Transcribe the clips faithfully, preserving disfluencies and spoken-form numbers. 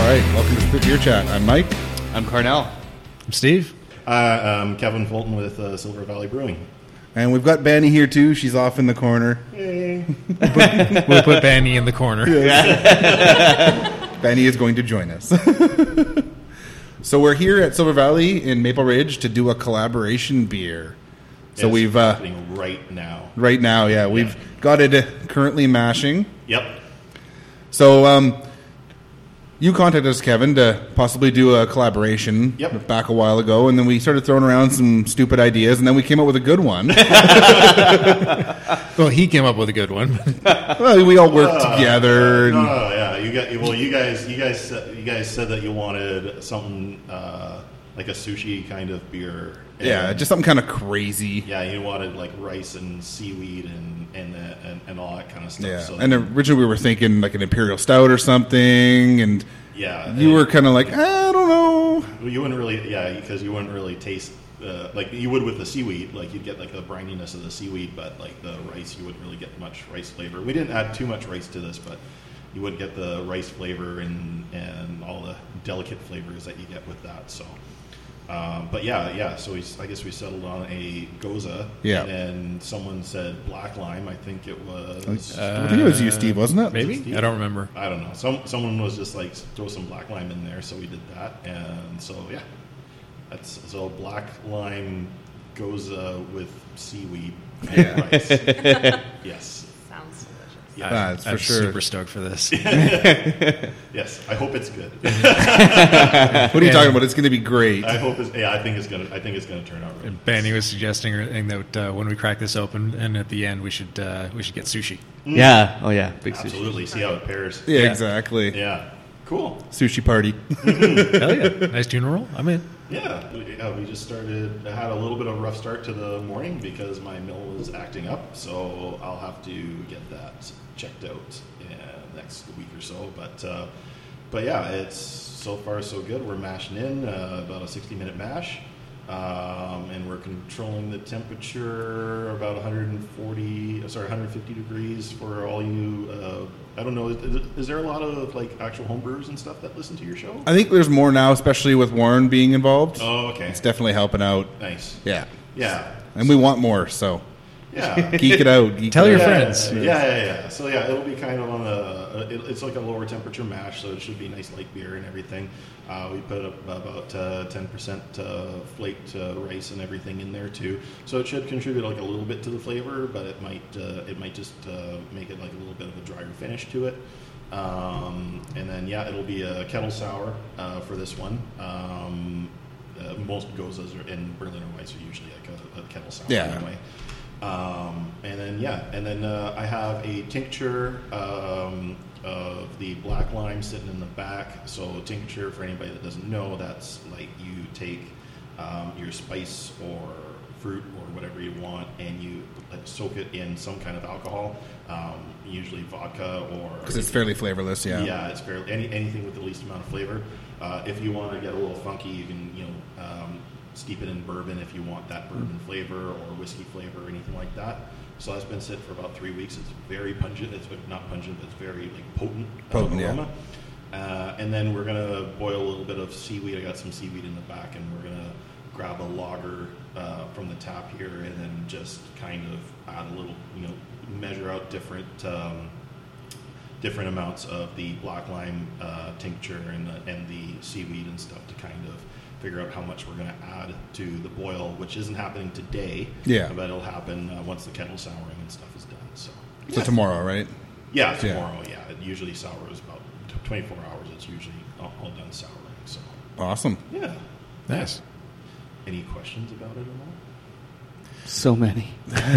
right, welcome to Spit Beer Chat. I'm Mike. I'm Carnell. I'm Steve. Uh, um, Kevin Fulton with uh, Silver Valley Brewing. And we've got Banny here too. She's off in the corner. Hey. We'll put Banny in the corner. Banny is going to join us. So we're here at Silver Valley in Maple Ridge to do a collaboration beer. So It's we've uh, happening right now. right now, yeah, we've Yeah. got it uh, currently mashing. Yep. So um, you contacted us, Kevin, to possibly do a collaboration Yep. back a while ago, and then we started throwing around some stupid ideas, and then we came up with a good one. Well, he came up with a good one. Well, we all worked Uh, together. No, And, no, yeah. You got well. You guys, you guys, said- you guys said that you wanted something uh, like a sushi kind of beer. And yeah, just something kind of crazy. yeah. You wanted like rice and seaweed and and that, and, and all that kind of stuff. Yeah, So, and originally we were thinking like an imperial stout or something, and yeah, you and- were kind of like, I don't know. You wouldn't really, yeah, because you wouldn't really taste uh, like you would with the seaweed. Like you'd get like the brininess of the seaweed, but like the rice, you wouldn't really get much rice flavor. We didn't add too much rice to this, but you would get the rice flavor and and all the delicate flavors that you get with that. So, um, but yeah, yeah. So we, I guess we settled on a Goza. Yeah. And then someone said black lime. I think it was. I think it was you, Steve, wasn't it? Maybe? Steve? I don't remember. I don't know. Some someone was just like throw some black lime in there, so we did that, and so yeah, that's so black lime goes uh, with seaweed and Yeah. rice. Yes, Sounds delicious. yeah, Ah, it's for I'm sure. super stoked for this. yes. I hope it's good. What are you Yeah. talking about? It's going to be great. I hope it's yeah. I think it's gonna. I think it's gonna turn out right. And Banny was suggesting that uh, when we crack this open, and at the end we should uh, we should get sushi. Yeah. Oh, yeah. Big sushi. Absolutely. See how it pairs. yeah, yeah. exactly. Yeah. Cool. Sushi party. Hell yeah! Nice tuna roll. I'm in. Yeah, we, yeah, we just started. I had a little bit of a rough start to the morning because my mill was acting up, so I'll have to get that checked out in next week or so. But uh, but yeah, it's so far so good. We're mashing in uh, about a sixty minute mash, um, and we're controlling the temperature about one hundred forty, sorry, one hundred fifty degrees for all you. Uh, I don't know. Is, is there a lot of like actual homebrewers and stuff that listen to your show? I think there's more now, especially with Warren being involved. Oh, okay. It's definitely helping out. Nice. Yeah. Yeah. And we want more, so Yeah. geek it out. Geek Tell it your out. friends. Yeah, yeah, yeah, yeah. So yeah, it'll be kind of on a. It, it's like a lower temperature mash, so it should be nice light beer and everything. Uh, we put up about ten percent uh, flaked uh, rice and everything in there too, so it should contribute like a little bit to the flavor, but it might uh, it might just uh, make it like a little bit of a drier finish to it. Um, and then yeah, it'll be a kettle sour uh, for this one. Um, uh, most gozas are in Berliner Weiss are usually like a, a kettle sour Yeah. anyway. Um, and then yeah, and then uh, I have a tincture um, of the black lime sitting in the back. So tincture, for anybody that doesn't know, that's like you take um, your spice or fruit or whatever you want, and you like, soak it in some kind of alcohol, um, usually vodka or Because it's fairly flavorless, yeah. yeah, it's fairly any anything with the least amount of flavor. Uh, if you want to get a little funky, you can you know um, steep it in bourbon if you want that bourbon flavor or whiskey flavor or anything like that. So that's been sit for about three weeks. It's very pungent. It's not pungent, but it's very like potent, uh, Potent, yeah. aroma. Uh, and then we're gonna boil a little bit of seaweed. I got some seaweed in the back, and we're gonna grab a lager uh, from the tap here, and then just kind of add a little, you know, measure out different um, different amounts of the black lime uh, tincture and the, and the seaweed and stuff to kind of figure out how much we're going to add to the boil, which isn't happening today. Yeah. But it'll happen uh, once the kettle souring and stuff is done. So. So tomorrow, right? Yeah, Yeah. tomorrow. Yeah, it usually sours about twenty-four hours. It's usually all, all done souring. So. Awesome. Yeah. Nice. Any questions about it at all? So many.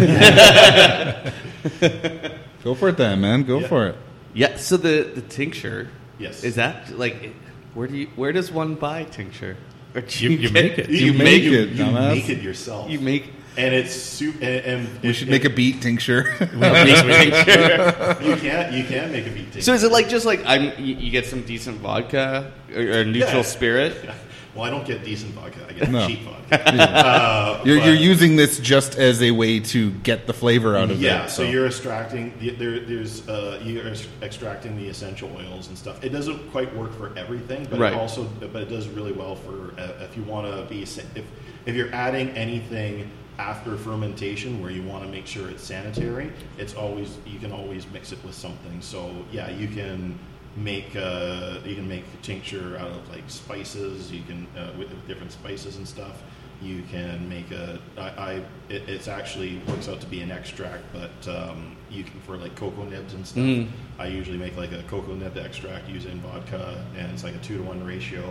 Go for it then, man. Go Yeah. for it. Yeah. So the, the tincture, Yes. is that like where do you where does one buy tincture? Or do You- you get- make it. You make it, You dumbass. make it yourself. You make and it's soup. And, and We it- should it- make a beet tincture. tincture. You can't. You can make a beet. So is it like just like I'm? You, you get some decent vodka or, or neutral Yeah. spirit? Well, I don't get decent vodka. I get No. cheap vodka. uh, You're, but- you're using this just as a way to get the flavor out of yeah, it. so you're extracting there, there's uh, you're ex- extracting the essential oils and stuff. It doesn't quite work for everything, but Right. it also but it does really well for uh, if you want to be sa- if if you're adding anything after fermentation where you want to make sure it's sanitary. It's always you can always mix it with something. So yeah, you can make uh, you can make a tincture out of like spices. You can uh, with, with different spices and stuff. You can make a. I, I it, it's actually works out to be an extract, but um, you can for like cocoa nibs and stuff. Mm. I usually make like a cocoa nib extract using vodka, and it's like a two to one ratio,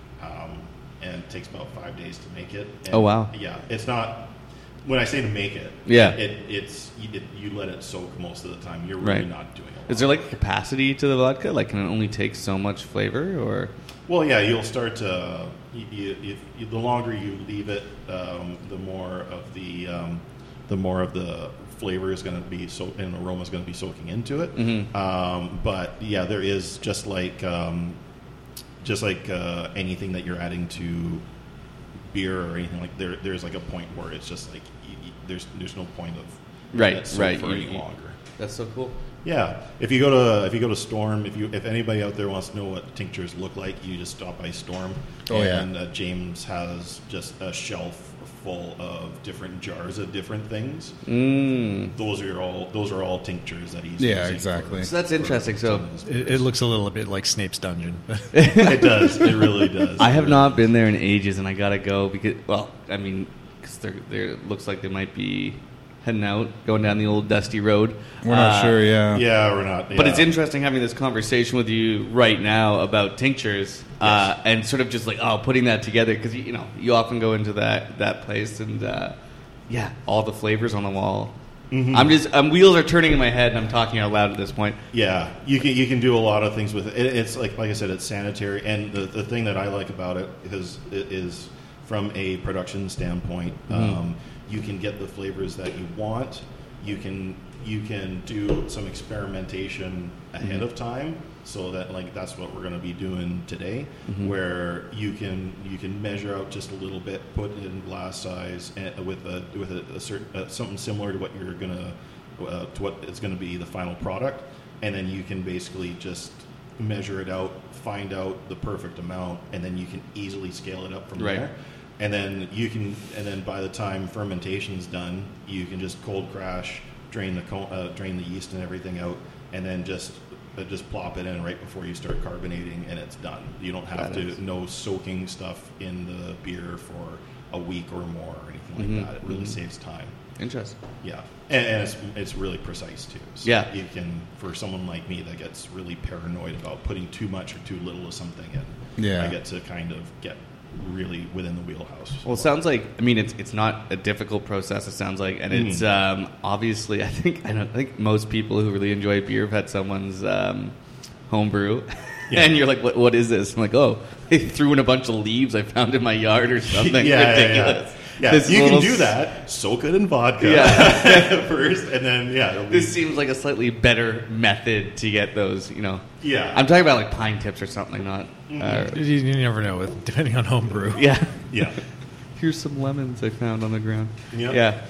um, and it takes about five days to make it. And Oh, wow. Yeah, it's not. When I say to make it, Yeah. it, it's it, you let it soak most of the time. You're really Right. not doing a lot. Is there like a capacity to the vodka? Like, can it only take so much flavor, or? Well, yeah, you'll start to. You, you, you, you, the longer you leave it, um, the more of the um, the more of the flavor is going to be so, and aroma is going to be soaking into it. Mhm. Um, but yeah, there is just like um, just like uh, anything that you're adding to beer or anything like there. There's like a point where it's just like you, you, there's there's no point of Right, letting it soak right. for You- any you- longer. That's so cool. Yeah, if you go to if you go to Storm, if you if anybody out there wants to know what tinctures look like, you just stop by Storm. Oh, yeah. and uh, James has just a shelf full of different jars of different things. Mm. Those are all those are all tinctures that he's Yeah, using exactly. for- So that's for interesting. So- some of his It, it beers. looks a little bit like Snape's dungeon. it does it really does. I It have really not does. been there in ages, and I gotta go because, well, I mean, because they're, they're it looks like they might be heading out, going down the old dusty road. We're not Uh, sure, yeah. Yeah, we're not. But yeah. it's interesting having this conversation with you right now about tinctures, uh, and sort of just like oh, putting that together because you, you know you often go into that that place and uh, yeah, all the flavors on the wall. Mhm. I'm just um, wheels are turning in my head, and I'm talking out loud at this point. Yeah, you can you can do a lot of things with it. it it's like like I said, it's sanitary, and the the thing that I like about it is is from a production standpoint, um, you can get the flavors that you want. You can you can do some experimentation ahead of time, so that like that's what we're going to be doing today, where you can you can measure out just a little bit, put it in glass size, and with a with a, a certain uh, something similar to what you're gonna uh, to what is going to be the final product, and then you can basically just measure it out, find out the perfect amount, and then you can easily scale it up from Right. there. And then you can, and then by the time fermentation's done, you can just cold crash, drain the co- uh, drain the yeast and everything out, and then just uh, just plop it in right before you start carbonating, and it's done. You don't have That to is- no soaking stuff in the beer for a week or more or anything like Mhm, that. It really mhm. saves time. Interesting. Yeah, and, and it's it's really precise too. So Yeah. you can for someone like me that gets really paranoid about putting too much or too little of something in. Yeah. I get to kind of get really within the wheelhouse. Well, it sounds like I mean it's it's not a difficult process. It sounds like, and it's um, obviously I think I don't I think most people who really enjoy beer have had someone's um, homebrew, Yeah. and you're like, what what is this? I'm like, oh, they threw in a bunch of leaves I found in my yard or something yeah, ridiculous. yeah, yeah. Yeah, This you little can do s- that. Soak it in vodka Yeah. first, and then yeah, it'll be, This seems like a slightly better method to get those. You know, yeah, I'm talking about like pine tips or something, not. Uh, you, you never know, with depending on homebrew. yeah. yeah, Here's some lemons I found on the ground. Yep. Yeah.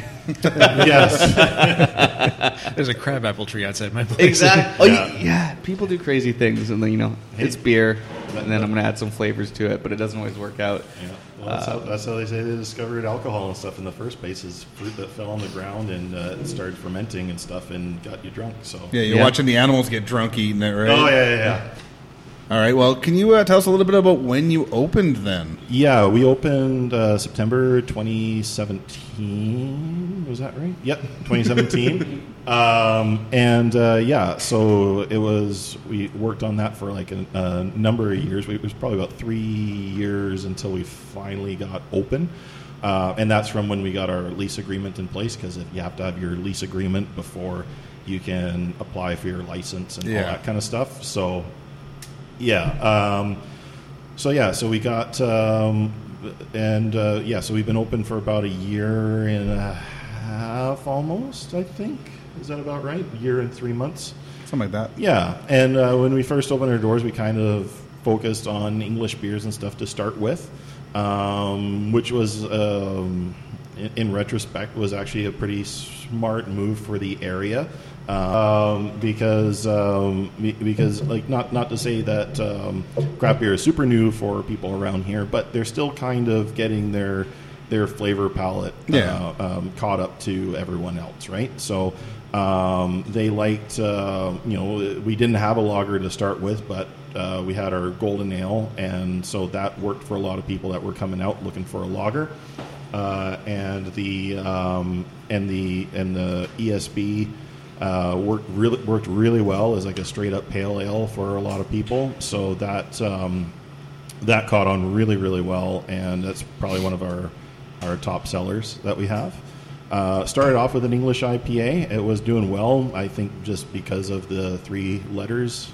yes, There's a crabapple tree outside my place. Exactly. Oh, Yeah. yeah. yeah. People do crazy things, and then you know it's Hey. beer, But- and then but- I'm gonna add some flavors to it, but it doesn't always work out. yeah. Well, that's, how, that's how they say they discovered alcohol and stuff in the first place. Is fruit that fell on the ground and uh, it started fermenting and stuff and got you drunk. So Yeah, you're Yeah. watching the animals get drunk eating it, right? Oh yeah, yeah, yeah. All right. Well, can you uh, tell us a little bit about when you opened then? Yeah, we opened uh, September twenty seventeen. Was that right? Yep, twenty seventeen. um, and uh, yeah, so it was. We worked on that for like a, a number of years. We, it was probably about three years until we finally got open. Uh, and that's from when we got our lease agreement in place, because you have to have your lease agreement before you can apply for your license and Yeah. all that kind of stuff. So. Yeah. Um, so yeah. So we got um, and uh, yeah. So we've been open for about a year and a half, almost. I think is that about right? A year and three months. Something like that. Yeah. And uh, when we first opened our doors, we kind of focused on English beers and stuff to start with, um, which was, um, in, in retrospect, was actually a pretty smart move for the area. Um, because um, because like not not to say that um, craft beer is super new for people around here, but they're still kind of getting their their flavor palette Yeah. uh, um, caught up to everyone else, right? So um, they liked uh, you know we didn't have a lager to start with, but uh, we had our golden ale, and so that worked for a lot of people that were coming out looking for a lager, uh, and the um, and the and the E S B. Uh, worked really worked really well as like a straight up pale ale for a lot of people. So that um, that caught on really really well, and that's probably one of our our top sellers that we have. Uh, started off with an English I P A. It was doing well, I think, just because of the three letters.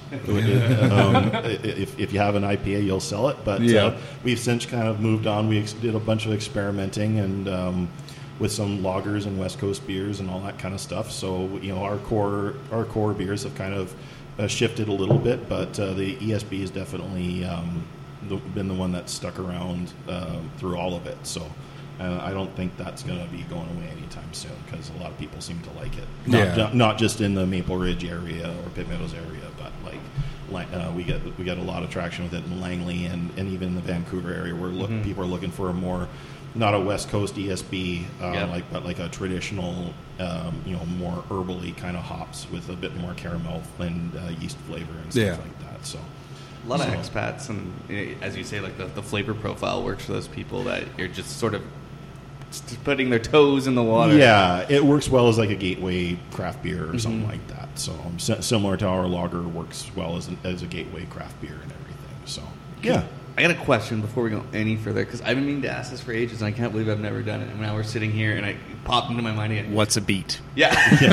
um, if, if you have an I P A, you'll sell it. But Yeah. uh, we've since kind of moved on. We ex- did a bunch of experimenting and. Um, with some lagers and West Coast beers and all that kind of stuff. So, you know, our core our core beers have kind of uh, shifted a little bit, but uh, the E S B has definitely um, the, been the one that's stuck around uh, through all of it. So uh, I don't think that's going to be going away anytime soon because a lot of people seem to like it. Not, Yeah. ju- not just in the Maple Ridge area or Pitt Meadows area, but like Lang- uh, we get we get a lot of traction with it in Langley and, and even in the Vancouver area where look, Mm-hmm. people are looking for a more not a West Coast E S B, uh, Yep. like but like a traditional, um, you know, more herbally kind of hops with a bit more caramel and uh, yeast flavor and stuff Yeah. like that. So A lot of So- expats, and eh, as you say, like the, the flavor profile works for those people that you're just sort of just putting their toes in the water. yeah, it works well as like a gateway craft beer or something Mhm. like that. So um, si- similar to our lager, works well as, an, as a gateway craft beer and everything. So yeah. I got a question before we go any further because I've been meaning to ask this for ages, and I can't believe I've never done it. And now we're sitting here, and it popped into my mind again. What's a beat? Yeah.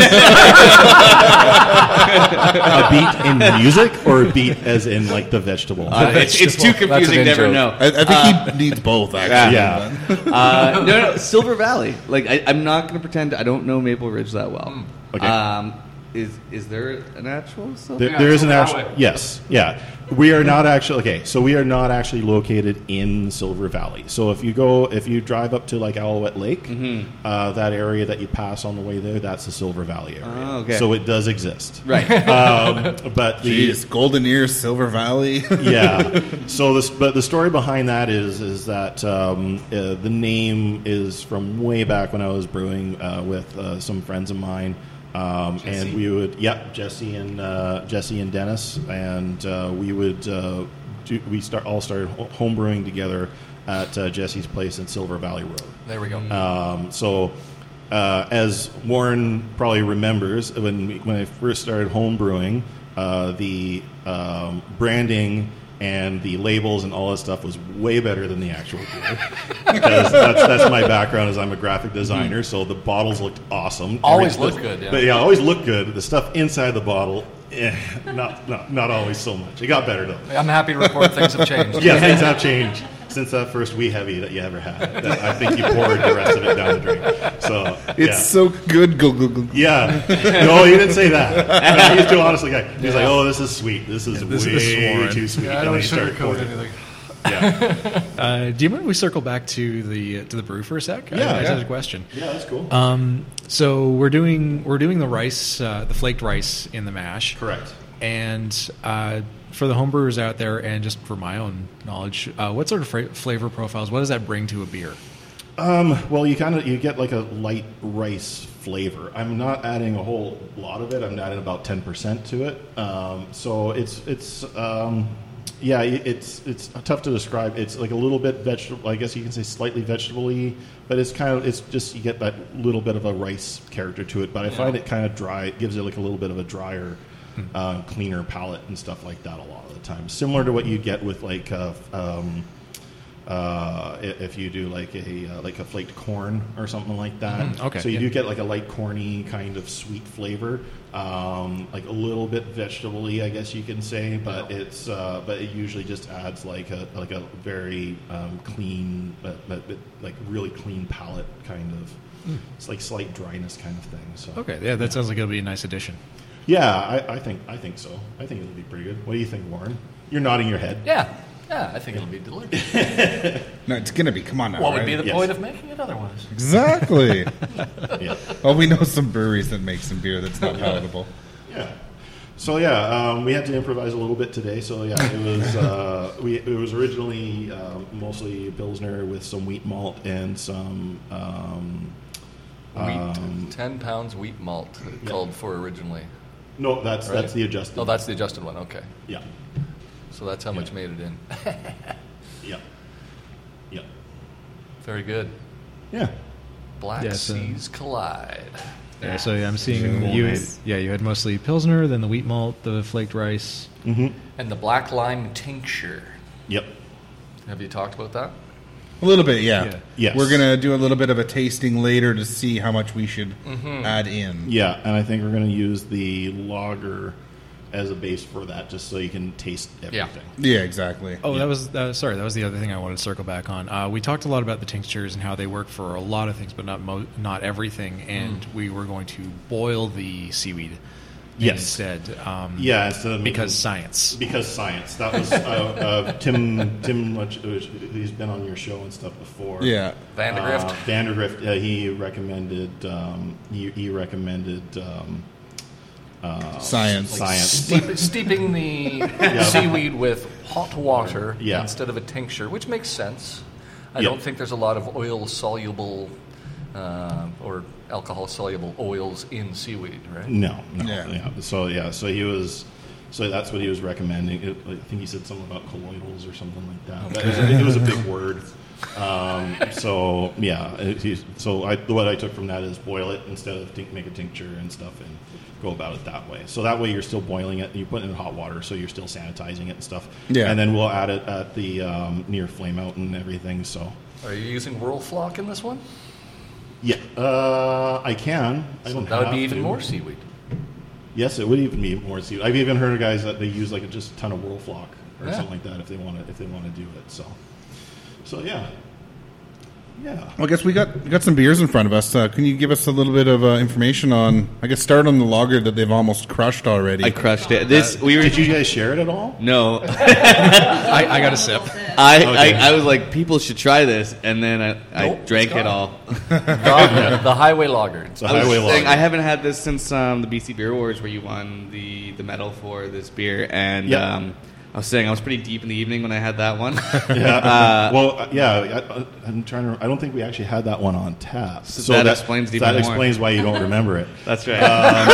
A beet in music or a beet as in like the vegetable? Uh, it's, it's too That's an confusing. Never in-joke. know. I, I think Uh, he needs both, actually. yeah. uh, no, no, Silver Valley. Like I, I'm not going to pretend I don't know Maple Ridge that well. Okay. Um, is is there an actual Silver? There, Yeah, there is an Silver actual Valley. yes, yeah. We are not actually okay. So we are not actually located in Silver Valley. So if you go, if you drive up to like Alouette Lake, Mm-hmm. uh, that area that you pass on the way there, that's the Silver Valley area. Oh, okay. So it does exist, Right. um, but the Jeez, Golden Ears, Silver Valley. yeah. So this, but the story behind that is is that um, uh, the name is from way back when I was brewing uh, with uh, some friends of mine, um, and we would, yep, Jesse and uh, Jesse and Dennis, and uh, we would uh, do, we start all started ho- home brewing together at uh, Jesse's place in Silver Valley Road. There we go. Um, so, uh, as Warren probably remembers, when we, when I first started home brewing, uh, the um, branding and the labels and all that stuff was way better than the actual beer. Because that's, that's my background, as I'm a graphic designer. So the bottles looked awesome. Always Every- look good, yeah. But yeah, always look good. The stuff inside the bottle, eh, not, not not always so much. It got better though. I'm happy to report things have changed. Yeah, things have changed since that first wee heavy that you ever had. That I think you poured the rest of it down the drain. So It's yeah. so good. Go, go, go. Yeah. No, you didn't say that. He's too honest guy. He's like, oh, this is sweet. This is this way is Warren. too sweet. Yeah, I And don't then he started sugarcoat pouring. anything. Yeah. Uh, do you mind if we circle back to the to the brew for a sec? I, Yeah, I just yeah. had a question. Yeah, that's cool. Um, so we're doing we're doing the rice, uh, the flaked rice in the mash. Correct. And uh, for the homebrewers out there, and just for my own knowledge, uh, what sort of fra- flavor profiles? What does that bring to a beer? Um, well, you kind of you get like a light rice flavor. I'm not adding a whole lot of it. I'm adding about ten percent to it. Um, so it's it's um, yeah, it- it's it's tough to describe. It's like a little bit vegetable. I guess you can say slightly vegetable-y, but it's kind of it's just you get that little bit of a rice character to it. But I find it kind of dry. It gives it like a little bit of a drier, uh, cleaner palate and stuff like that. A lot of the time, similar to what you get with like. Uh, um, uh, i- if you do like a uh, like a flaked corn or something like that. Mhm, okay, So you yeah. do get like a light corny kind of sweet flavor, um, like a little bit vegetable-y, I guess you can say. But it's uh, but it usually just adds like a like a very um, clean, but, but, but like really clean palate kind of. It's like slight dryness kind of thing. So Okay, yeah, that sounds like it'll be a nice addition. yeah, I, I think I think so. I think it'll be pretty good. What do you think, Warren? You're nodding your head. Yeah. Yeah, I think it'll be delicious. No, it's going to be. Come on now. What would right? be the Yes. point of making it otherwise? Exactly. Yeah. Well, we know some breweries that make some beer that's not palatable. Yeah. So yeah, um, we had to improvise a little bit today. So yeah, it was uh, we it was originally um, mostly Pilsner with some wheat malt and some um, Wheat, um, ten pounds wheat malt Yeah. called for originally. no, that's Right. that's the adjusted. Oh, that's the adjusted one. Okay, yeah, so that's how much Yeah. made it in. yeah, yeah, Very good. yeah. Black Yeah, so- Seas collide. Yeah, so yeah, I'm seeing Cool, you. nice. Yeah, you had mostly Pilsner, then the wheat malt, the flaked rice. Mm-hmm. And the black lime tincture. Yep. Have you talked about that? A little bit, yeah. Yeah. Yes. We're going to do a little bit of a tasting later to see how much we should add in. Yeah, and I think we're going to use the lager as a base for that, just so you can taste Yeah. everything. Yeah, exactly. Oh, that was uh, sorry. That was the other thing I wanted to circle back on. Uh, we talked a lot about the tinctures and how they work for a lot of things, but not mo- not everything. And we were going to boil the seaweed Yes. instead. Um, Yeah, instead of because science. Because science. That was uh, uh, Tim. Tim, much, he's been on your show and stuff before. Yeah. Vandergrift. Uh, Vandergrift. Uh, he recommended. Um, he, he recommended. Um, uh, Science. Science. Steep, steeping the seaweed with hot water Yeah. instead of a tincture, which makes sense. I Yeah. don't think there's a lot of oil soluble uh, or alcohol soluble oils in seaweed, right? No. No. Yeah. Yeah. So yeah. So he was. So that's what he was recommending. It, I think he said something about colloidals or something like that. It, was a, it was a big word. Um, so yeah. It, he, so I, what I took from that is boil it instead of tink, make a tincture and stuff and go about it that way. So that way you're still boiling it. You put it in hot water, so you're still sanitizing it and stuff. Yeah. And then we'll add it at the um, near flame out and everything. So Are you using Whirlfloc in this one? yeah, uh, I can. I So don't that would be have even to. more seaweed. Yes, it would even be more seaweed. I've even heard of guys that they use like a, just a ton of Whirlfloc or Yeah. something like that if they want to if they want to do it. So, so yeah, yeah. Well, I guess we got we got some beers in front of us. Uh, can you give us a little bit of uh, information on? I guess start on the lager that they've almost crushed already. I crushed it. This we were. Did you guys share it at all? No, I, I got a sip. I, Okay. I I was like, people should try this, and then I, I Nope, drank it's it gone. all. the, the Highway Lager. It's a I was highway saying, lager. I haven't had this since um, the B C Beer Awards, where you won the, the medal for this beer, and Yeah. um, I was saying I was pretty deep in the evening when I had that one. Yeah. Uh, well, uh, yeah. I, I'm trying to. I don't think we actually had that one on tap. So that explains it that even more. explains why you don't remember it. That's right.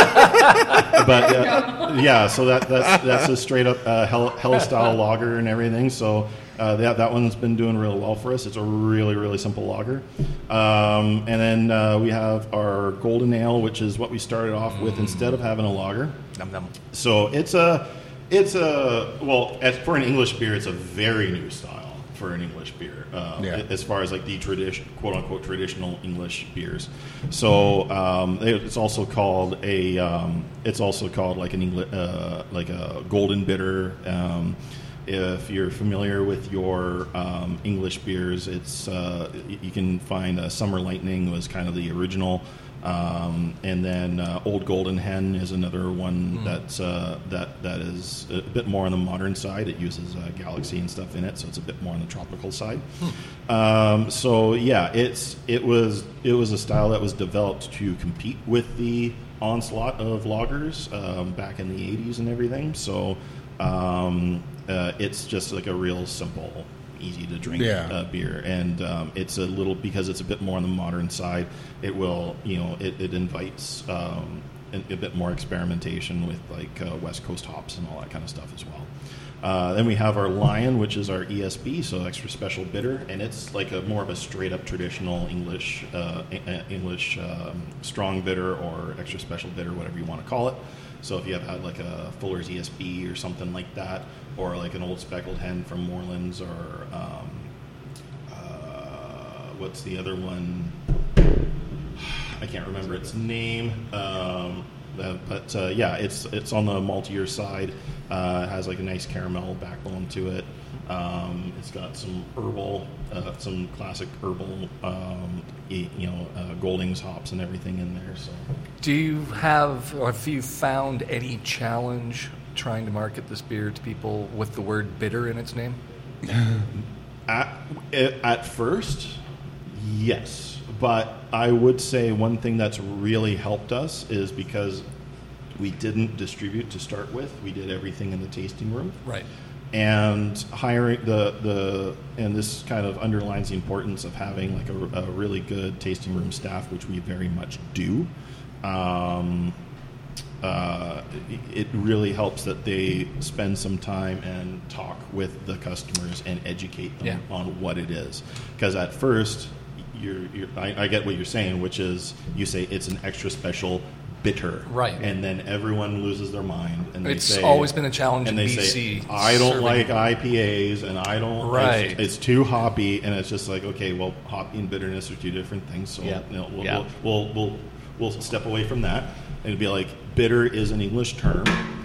But uh, yeah, so that that's that's a straight up uh, hell, hell style lager and everything. So uh, that that one's been doing real well for us. It's a really really simple lager. Um, and then uh, we have our golden ale, which is what we started off with instead of having a lager. Num, num. So it's a it's a well as for an English beer, it's a very new style for an English beer. Uh, Yeah. As far as like the tradition, quote unquote, traditional English beers. So um, it's also called a um, it's also called like an English uh, like a golden bitter. Um, if you're familiar with your um, English beers, it's uh, y- you can find uh, Summer Lightning was kind of the original. Um, and then uh, Old Golden Hen is another one that's uh, that that is a bit more on the modern side. It uses uh, Galaxy and stuff in it, so it's a bit more on the tropical side. Um, so yeah, it's it was it was a style that was developed to compete with the onslaught of lagers um, back in the eighties and everything. So um, uh, it's just like a real simple, easy to drink Yeah. uh, beer, and um, it's a little because it's a bit more on the modern side. It will, you know, it, it invites um, a, a bit more experimentation with like uh, West Coast hops and all that kind of stuff as well. Uh, then we have our Lion, which is our E S B, so extra special bitter, and it's like a more of a straight up traditional English uh, e- English um, strong bitter or extra special bitter, whatever you want to call it. So if you have had like a Fuller's E S B or something like that, or like an Old Speckled Hen from Morelands, or um, uh, what's the other one? I can't remember its name. Um, uh, but uh, yeah, it's it's on the maltier side. Uh, it has like a nice caramel backbone to it. Um, it's got some herbal, uh, some classic herbal, um, y- you know, uh, Goldings hops and everything in there. So Do you have, or have you found any challenge trying to market this beer to people with the word bitter in its name? At, at first, yes. But I would say one thing that's really helped us is because we didn't distribute to start with. We did everything in the tasting room. Right. And hiring the, the and this kind of underlines the importance of having like a, a really good tasting room staff, which we very much do. Um, uh, it really helps that they spend some time and talk with the customers and educate them Yeah. on what it is. Because at first, you're, you're, I, I get what you're saying, which is you say it's an extra special bitter, Right. And then everyone loses their mind, and they It's say, always been a challenge and in they B say, C. I don't serving- like I P As, and I don't. Right. It's, it's too hoppy, and it's just like, okay, well, hoppy and bitterness are two different things. So Yeah. you know, we'll, Yeah. we'll, we'll we'll we'll step away from that, and it'd be like bitter is an English term.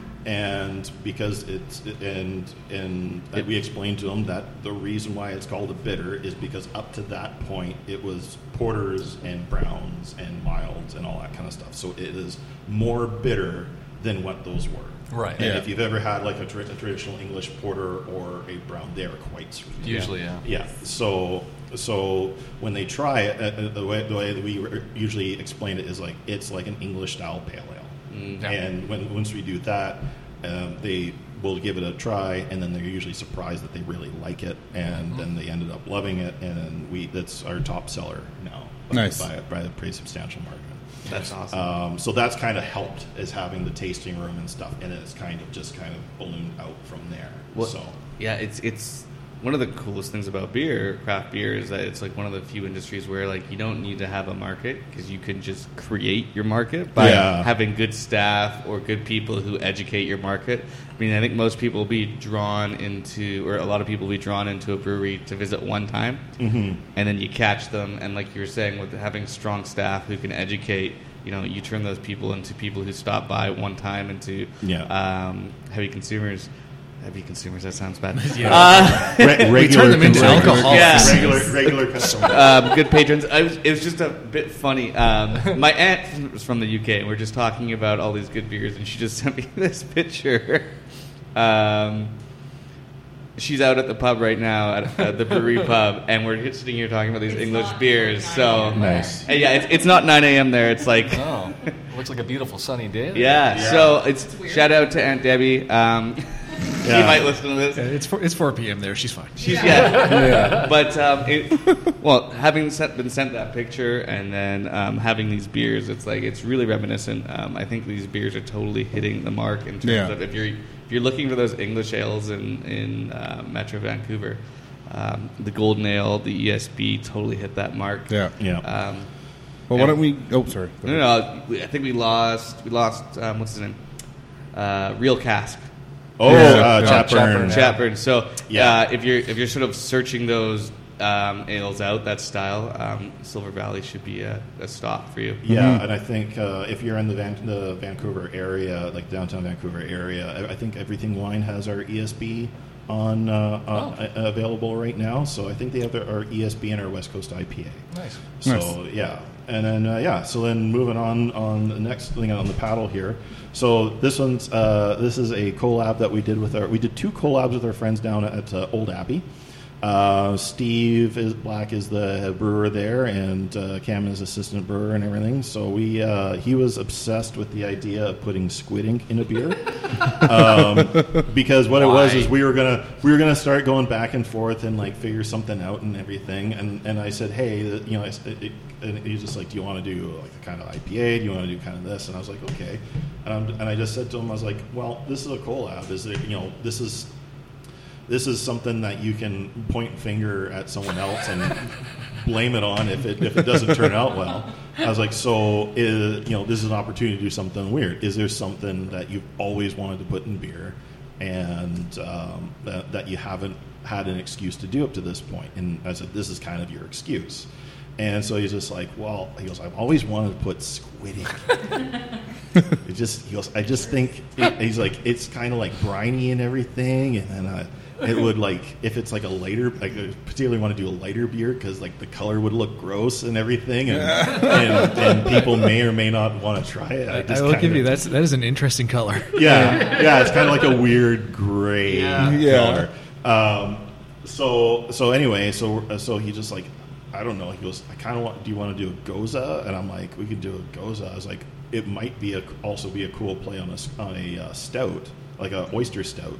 And because it's and and we explained to them that the reason why it's called a bitter is because up to that point it was porters and browns and milds and all that kind of stuff. So it is more bitter than what those were. Right. And Yeah. if you've ever had like a, tra- a traditional English porter or a brown, they are quite sweet. Usually, yeah. Yeah. So so when they try it, uh, uh, the way the way that we re- usually explain it is like it's like an English style pale ale. Yeah. And when once we do that, um, they will give it a try, and then they're usually surprised that they really like it, and Mm-hmm. then they ended up loving it, and we that's our top seller now. Nice. by, by a pretty substantial margin. That's awesome. Um, so that's kind of helped is having the tasting room and stuff, and it's kind of just kind of ballooned out from there. Well, so yeah, it's it's one of the coolest things about beer, craft beer, is that it's like one of the few industries where like you don't need to have a market because you can just create your market by Yeah. having good staff or good people who educate your market. I mean, I think most people will be drawn into, or a lot of people will be drawn into a brewery to visit one time, mm-hmm. and then you catch them, and like you were saying, with having strong staff who can educate, you know, you turn those people into people who stop by one time into Yeah. um, heavy consumers. Heavy consumers, that sounds bad. Yeah. Uh, Re- We turn them into regular- alcoholics. Yeah. Regular, regular customers. um, good patrons. I was, it was just a bit funny. Um, my aunt was from the U K, and we're just talking about all these good beers, and she just sent me this picture. Um, she's out at the pub right now, at, at the brewery pub, and we're sitting here talking about these It's English not beers. nine So a.m. Nice. Uh, yeah, it's, it's not nine a.m. there. It's like Oh, it looks like a beautiful sunny day. yeah. Yeah. So it's weird. shout out to Aunt Debbie. Um, She Yeah. might listen to this. Yeah, it's four, it's four p.m. there. She's fine. She's yeah, but um, it, well, having sent, been sent that picture and then um, having these beers, it's like it's really reminiscent. Um, I think these beers are totally hitting the mark in terms Yeah. of if you're if you're looking for those English ales in in uh, Metro Vancouver, um, the Golden Ale, the E S B totally hit that mark. Yeah. Yeah. Um, Well, why don't we? Oh, sorry. Go no, ahead. no, no, we- I think we lost. We lost. Um, what's his name? Uh, Real Cask. Oh, Yeah. uh, Yeah. Chatburn. Chatburn. So Yeah. uh, if you're if you're sort of searching those um, ales out, that style, um, Silver Valley should be a, a stop for you. Yeah, Mhm. and I think uh, if you're in the, Van- the Vancouver area, like downtown Vancouver area, I, I think Everything Wine has our E S B on uh, uh, Oh. available right now. So I think they have their, our E S B and our West Coast I P A. Nice. So Nice. yeah, and then uh, yeah, so then moving on on the next thing on the paddle here. So this one's uh, this is a collab that we did with our we did two collabs with our friends down at uh, Old Abbey. Uh, Steve is Black is the brewer there, and uh, Cam is assistant brewer and everything. So we uh, he was obsessed with the idea of putting squid ink in a beer, um, because what it was Why? is we were gonna we were gonna start going back and forth and like figure something out and everything. And, and I said, hey, the- you know, I s- it, it, and he's just like, do you want to do like a kind of I P A? Do you want to do kind of this? And I was like, okay. And, I'm, and I just said to him, I was like, well, this is a collab. Is there, you know, this is. This is something that you can point finger at someone else and blame it on if it if it doesn't turn out well. I was like, so is, you know, this is an opportunity to do something weird. Is there something that you've always wanted to put in beer, and um, that, that you haven't had an excuse to do up to this point? And I said, this is kind of your excuse. And so he's just like, well, he goes, I've always wanted to put squid ink. It just, he goes, I just think, it, he's like, it's kind of like briny and everything, and then uh, it would like, if it's like a lighter, like I particularly want to do a lighter beer because like the color would look gross and everything, and and, and people may or may not want to try it. I, I, just I will kinda, give you that's that is an interesting color. Yeah, yeah, it's kind of like a weird gray Yeah. Yeah. color. Um, so so anyway, so so he just like, I don't know. He goes, I kind of want. Do you want to do a goza? And I'm like, we could do a goza. I was like, it might be a, also be a cool play on a on a uh, stout, like a oyster stout.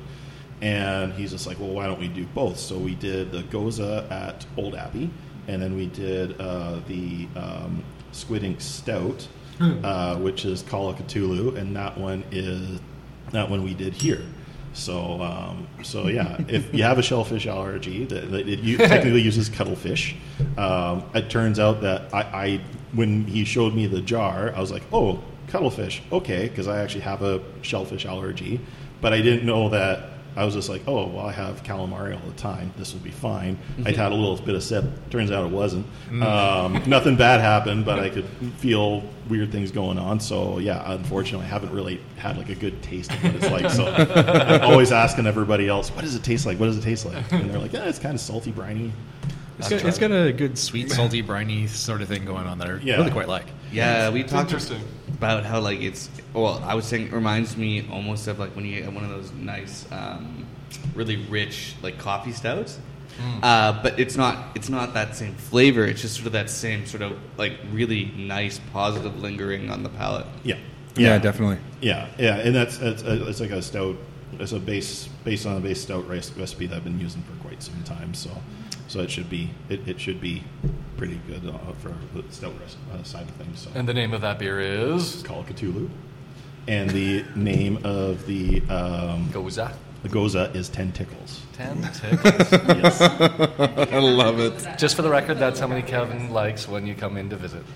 And he's just like, well, why don't we do both? So we did the goza at Old Abbey, and then we did uh, the um, Squid Ink Stout, uh, which is Call of Cthulhu, and that one is that one we did here. So, um, so yeah, if you have a shellfish allergy, that, that it u- technically uses cuttlefish. Um, it turns out that I, I, when he showed me the jar, I was like, oh, cuttlefish, okay, because I actually have a shellfish allergy, but I didn't know that. I was just like, oh, well, I have calamari all the time. This will be fine. I'd had a little bit of sip. Turns out it wasn't. Um, nothing bad happened, but I could feel weird things going on. So, yeah, unfortunately, I haven't really had, like, a good taste of what it's like. So I'm always asking everybody else, what does it taste like? What does it taste like? And they're like, yeah, it's kind of salty, briny. It's got, it's got a good sweet, salty, briny sort of thing going on that I Yeah. really quite like. Yeah, we talked interesting. about how like it's. Well, I was saying it reminds me almost of like when you get one of those nice, um, really rich like coffee stouts. Mm. Uh, but it's not. It's not that same flavor. It's just sort of that same sort of like really nice, positive lingering on the palate. Yeah. Yeah, definitely. Yeah, yeah, and that's it's, it's like a stout. It's a base based on a base stout rice recipe that I've been using for quite some time. So, so it should be it, it should be pretty good uh, for the stout rice uh, side of things. So. And the name of that beer is It's called Cthulhu, and the name of the um, Goza. the goza is Ten Tickles. Ten tickles. Yes, I love it. Just for the record, that's how many Kevin likes when you come in to visit.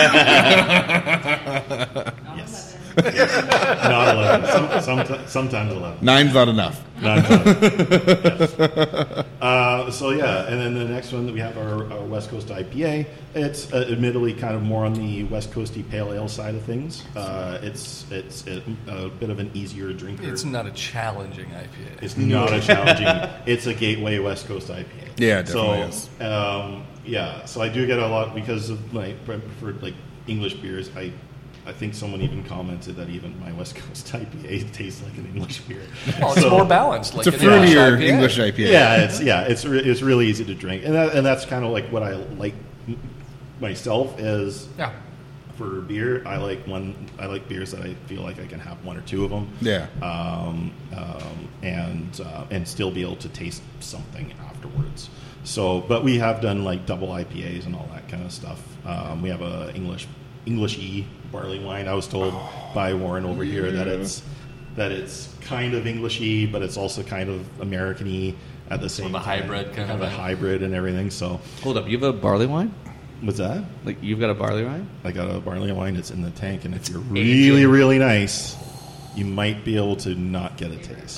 yes. Not eleven. Some, some, sometimes eleven. Nine's not enough. Not yes. uh, so yeah, and then the next one we have our, our West Coast I P A. It's uh, admittedly kind of more on the West Coasty pale ale side of things. Uh, it's it's a, a bit of an easier drinker. It's not a challenging I P A. It's not a challenging. It's a gateway West Coast I P A. Yeah, it definitely so, is. Um, yeah, so I do get a lot because of my preferred like English beers. I I think someone even commented that even my West Coast I P A tastes like an English beer. Well, it's So- more balanced. Like It's a an English fruitier I P A. English I P A. Yeah, it's yeah, it's re- it's really easy to drink, and that, and that's kind of like what I like m- myself is Yeah. for beer. I like one. I like beers that I feel like I can have one or two of them. Yeah. Um, um, and uh, and still be able to taste something afterwards. So, but we have done like double I P As and all that kind of stuff. Um, we have a English English E barley wine. I was told by Warren over here that it's that it's kind of Englishy, but it's also kind of American-y at the same of a time. hybrid kind Kind of of a thing. hybrid and everything. So, Hold up, you have a barley wine? what's that? Like you've got a barley wine? I got a barley wine. It's in the tank, and if you're really, really nice, you might be able to not get a taste.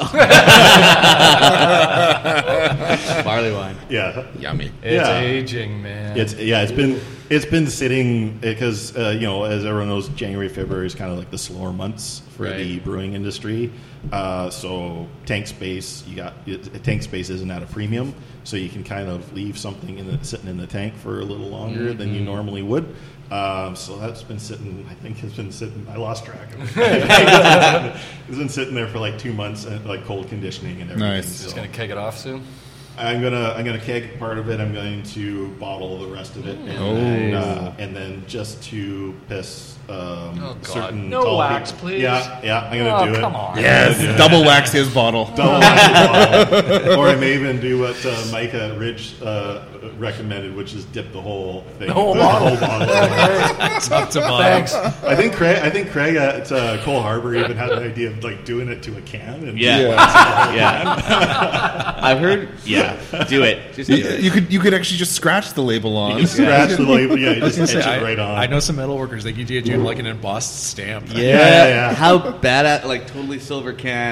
Barley wine. Yeah, Yummy. It's Yeah. aging, man. it's yeah. It's been it's been sitting because uh, you know, as everyone knows, January, February is kind of like the slower months for Right. the brewing industry. Uh, so tank space, you got it, tank space isn't at a premium, so you can kind of leave something in the, sitting in the tank for a little longer than you normally would. Um, so that's been sitting. I think has been sitting. I lost track of it. It's been sitting there for like two months, and like cold conditioning and everything. Nice. Just so. gonna keg it off soon. I'm gonna I'm gonna keg part of it. I'm going to bottle the rest of it, and, Oh. then, uh, and then just to piss um, Oh, God. certain No tall wax, people- please. Yeah, yeah. I'm gonna Oh, do it. come on. I'm Yes, gonna do it. double wax his bottle. Double wax the bottle. Or I may even do what uh, Mike at Ridge uh, recommended, which is dip the whole thing, The whole the bottle. whole bottle. Top to bottom. Thanks. I think Craig. I think Craig at uh, Cole Harbor even had the idea of like doing it to a can. And Yeah. Yeah. Yeah. I've heard. Yeah. Do it. Just do You, it. you could you could actually just scratch the label on. You scratch the label. Yeah, you I was just gonna etch say, it I, right on. I know some metal workers. They could get you like an embossed stamp. Yeah, yeah, yeah. How bad at like totally silver can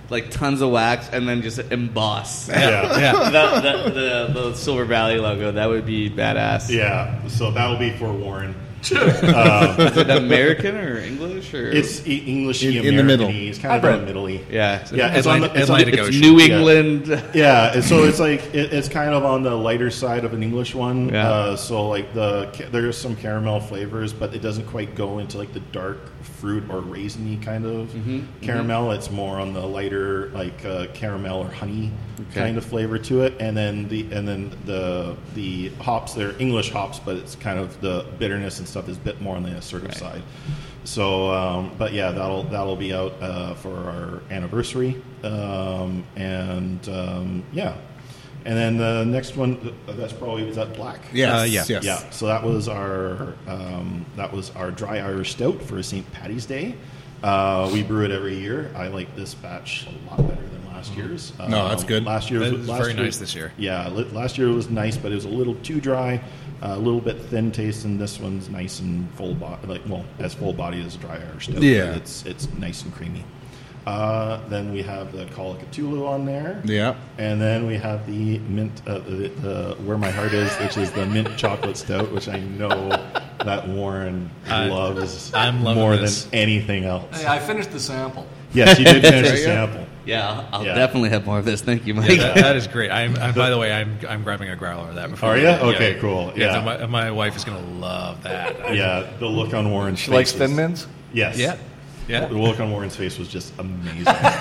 like tons of wax and then just emboss Yeah. Yeah. the, the, the, the Silver Valley logo. That would be badass. Yeah, so that'll be for Warren. Is it American or English or It's e- Englishy, In- in the middle. American-y. It's kind of in the middle. yeah, Yeah, it's on the, it's on Atlantic the, it's Ocean. New Yeah. England. yeah, and so it's like it, it's kind of on the lighter side of an English one. Yeah. Uh, so like the ca- there's some caramel flavors, but it doesn't quite go into like the dark fruit or raisiny kind of Mm-hmm. caramel. It's more on the lighter like uh, caramel or honey Okay. kind of flavor to it. And then the and then the the hops, they're English hops, but it's kind of the bitterness and stuff is a bit more on the assertive Right. side. So, um, but yeah, that'll that'll be out uh, for our anniversary, um, and um, yeah, and then the next one uh, that's probably is that black. Yes, Uh, yeah. yes. Yeah, so that was our um, that was our dry Irish stout for Saint Paddy's Day. Uh, we brew it every year. I like this batch a lot better than last year's. No, that's good. Last year It was was last very year- nice this year. Yeah, li- last year it was nice, but it was a little too dry, uh, a little bit thin taste, and this one's nice and full body, like well, as full body as a dry Irish stout. Yeah. but it's it's nice and creamy. Uh, then we have the Call of Cthulhu on there. Yeah. And then we have the mint, uh, the, the Where My Heart Is, which is the mint chocolate stout, which I know that Warren I- loves I'm loving more this. than anything else. Hey, I finished the sample. Yes, you did finish the Yeah. sample. Yeah, I'll, I'll Yeah. definitely have more of this. Thank you, Mike. Yeah, that, that is great. I'm, I'm, by the way, I'm, I'm grabbing a growler of that. Before Are we- ya? Okay, cool. Yeah, Yeah. so my, my wife is going to love that. Yeah, the look on Warren's She face. likes was- Thin Mints? Yes. Yeah. Yeah. The look on Warren's face was just amazing.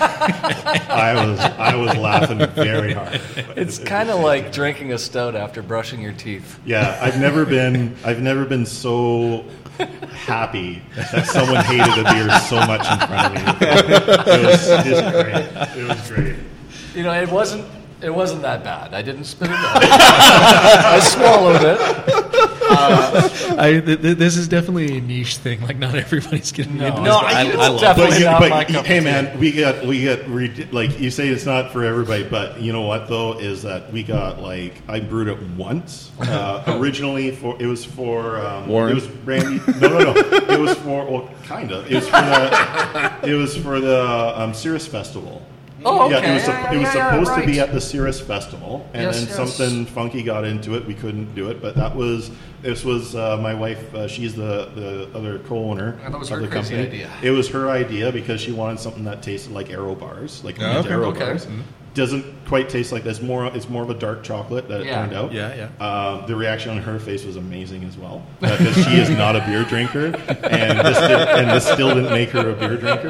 I was I was laughing very hard. It's kind of like drinking a stout after brushing your teeth. Yeah, I've never been I've never been so happy that someone hated a beer so much in front of me. It was, it was great. It was great. You know, it wasn't it wasn't that bad. I didn't spit it out. I swallowed it. I, th- th- this is definitely a niche thing. Like, not everybody's getting No, into no, this. I, I, it's I love it. definitely But, you, not but my you- cup hey of tea. man, we got we got re- like you say it's not for everybody, but you know what though is that we got like I brewed it once. Uh, originally for it was for um, Warren? It was brandy. No, no, no. It was for well, kind of. It was for the it was for the um, Cirrus Festival. Oh, Yeah, okay. it was, sup- Yeah, it was yeah, yeah, supposed to right. be at the Cirrus Festival, and Yes, then yes. something funky got into it. We couldn't do it, but that was this was uh, my wife. Uh, she's the, the other co-owner And that was of her the crazy company. idea. It was her idea because she wanted something that tasted like Aero bars, like Oh, mint okay. Aero Okay. bars. Doesn't quite taste like this. More, it's more of a dark chocolate that it Yeah. turned out. Yeah, yeah. Um, the reaction on her face was amazing as well because she is not a beer drinker, and this, did, and this still didn't make her a beer drinker.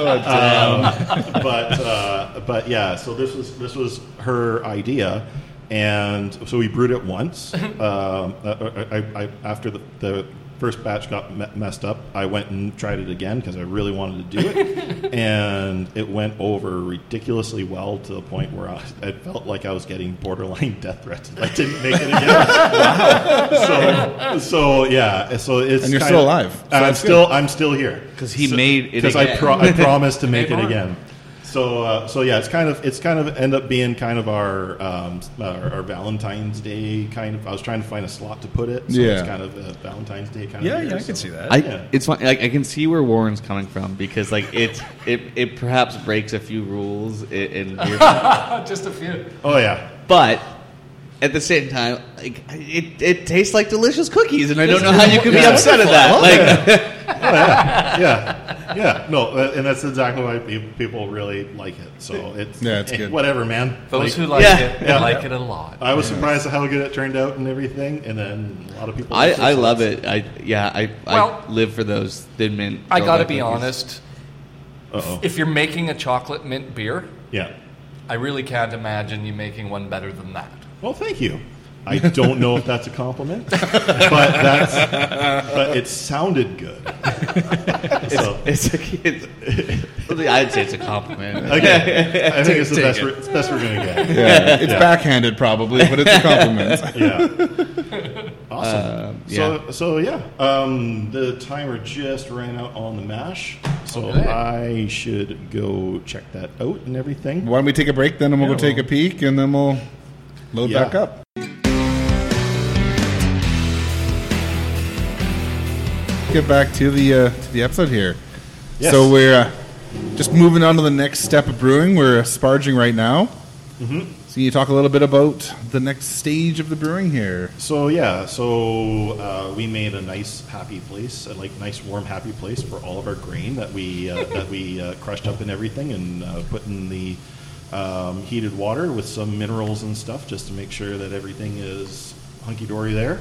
Um, but uh, but yeah, so this was this was her idea, and so we brewed it once. Um, I, I, I, after the, the first batch got me- messed up, I went and tried it again because I really wanted to do it, and it went over ridiculously well to the point where I, I felt like I was getting borderline death threats if I didn't make it again. Wow! So so yeah, so it's And you're kind still of- alive, so I'm that's still I'm still here 'Cause he made it because I again. pro- I promised to make Made it more. again. So, uh, so yeah, it's kind of it's kind of end up being kind of our, um, our our Valentine's Day kind of. I was trying to find a slot to put it. So Yeah. it's kind of a Valentine's Day kind Yeah, of. yeah, year, I can so- see that. I, Yeah. It's fun. Like, I can see where Warren's coming from because like it it, it perhaps breaks a few rules in, in beer, Just a few. Oh yeah, but at the same time, like it, it tastes like delicious cookies, and I don't know how you can be Yeah. upset at that. Like, yeah, yeah. No, uh, and that's exactly why pe- people really like it. So it's Yeah, it's eh, good. whatever, man. Those Like, who like Yeah. it Yeah. like it a lot. I was surprised at how good it turned out and everything, and then a lot of people. I, liked I so love that's- it. I yeah, I Well, I live for those thin mint. I got to velvet be cookies. honest. Uh-oh. If you're making a chocolate mint beer, Yeah. I really can't imagine you making one better than that. Well, thank you. I don't know if that's a compliment, but that's but it sounded good. So, It's a, it's, I'd say it's a compliment. okay, I think it's the Take best. it. We're, it's the best we're gonna get. Yeah, it's backhanded probably, but it's a compliment. Yeah. Awesome. Uh, So so yeah, um, the timer just ran out on the mash, so Okay. I should go check that out and everything. Why don't we take a break then, and we'll Yeah, go take we'll- a peek, and then we'll load Yeah. back up. Get back to the uh, to the episode here. Yes. So we're uh, just moving on to the next step of brewing. We're sparging right now. Mm-hmm. So can you talk a little bit about the next stage of the brewing here? So yeah, so uh, we made a nice happy place, a like nice warm happy place for all of our grain that we uh, that we uh, crushed up and everything, and uh, put in the um, heated water with some minerals and stuff, just to make sure that everything is hunky dory there.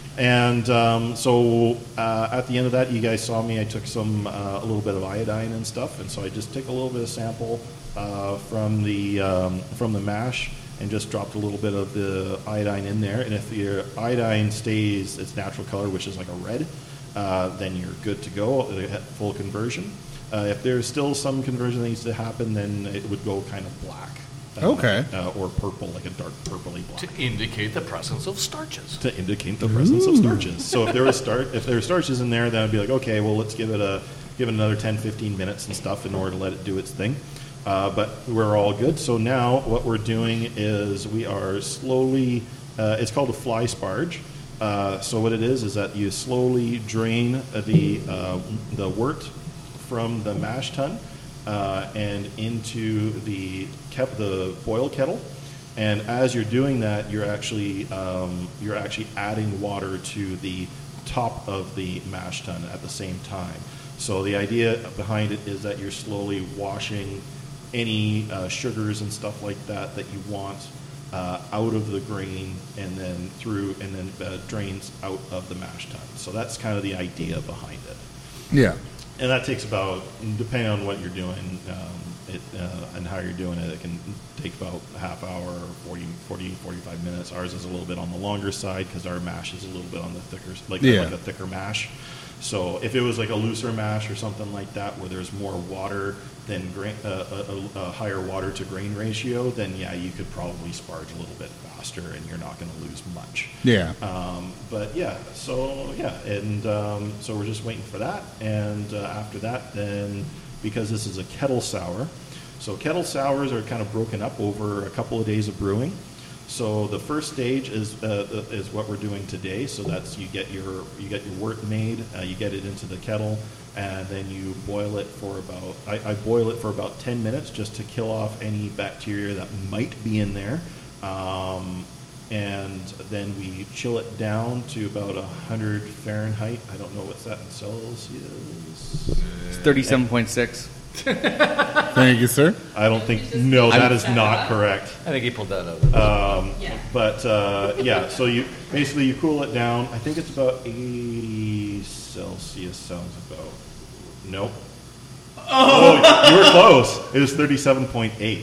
And um, so uh, at the end of that, you guys saw me. I took some uh, a little bit of iodine and stuff, and so I just take a little bit of sample uh, from the um, from the mash and just dropped a little bit of the iodine in there. And if your iodine stays its natural color, which is like a red, uh, then you're good to go. Full conversion. Uh, if there's still some conversion that needs to happen, then it would go kind of black. Uh, Okay. Uh, or purple, like a dark purpley black. To indicate the presence of starches. To indicate the presence of starches. So if there was start, if there were starches in there, then I'd be like, okay, well, let's give it a give it another ten, fifteen minutes and stuff in order to let it do its thing. Uh, but we're all good. So now what we're doing is we are slowly. Uh, it's called a fly sparge. Uh, so what it is is that you slowly drain the uh, the wort from the mash tun uh, and into the kept the boil kettle. And as you're doing that, you're actually um, you're actually adding water to the top of the mash tun at the same time. So the idea behind it is that you're slowly washing any uh, sugars and stuff like that that you want uh, out of the grain, and then through and then uh, drains out of the mash tun. So that's kind of the idea behind it. Yeah. And that takes about, depending on what you're doing um, it, uh, and how you're doing it, it can take about a half hour, forty, forty, forty-five minutes. Ours is a little bit on the longer side because our mash is a little bit on the thicker, like, Yeah. like a thicker mash. So if it was like a looser mash or something like that where there's more water than grain, uh, a, a higher water to grain ratio, then yeah, you could probably sparge a little bit faster and you're not going to lose much. Yeah. Um, but yeah, so yeah, and um, so we're just waiting for that. And uh, after that, then because this is a kettle sour, so kettle sours are kind of broken up over a couple of days of brewing. So the first stage is uh, is what we're doing today. So that's you get your you get your wort made, uh, you get it into the kettle, and then you boil it for about I, I boil it for about ten minutes just to kill off any bacteria that might be in there. Um, and then we chill it down to about one hundred Fahrenheit. I don't know what's that in Celsius. It's thirty-seven point six. Thank you, sir. I don't think, no, that is not correct. I think he pulled that out. Um, but uh, yeah, so you basically you cool it down. I think it's about eighty Celsius. Sounds about nope. Oh, you were close. It was thirty-seven point eight.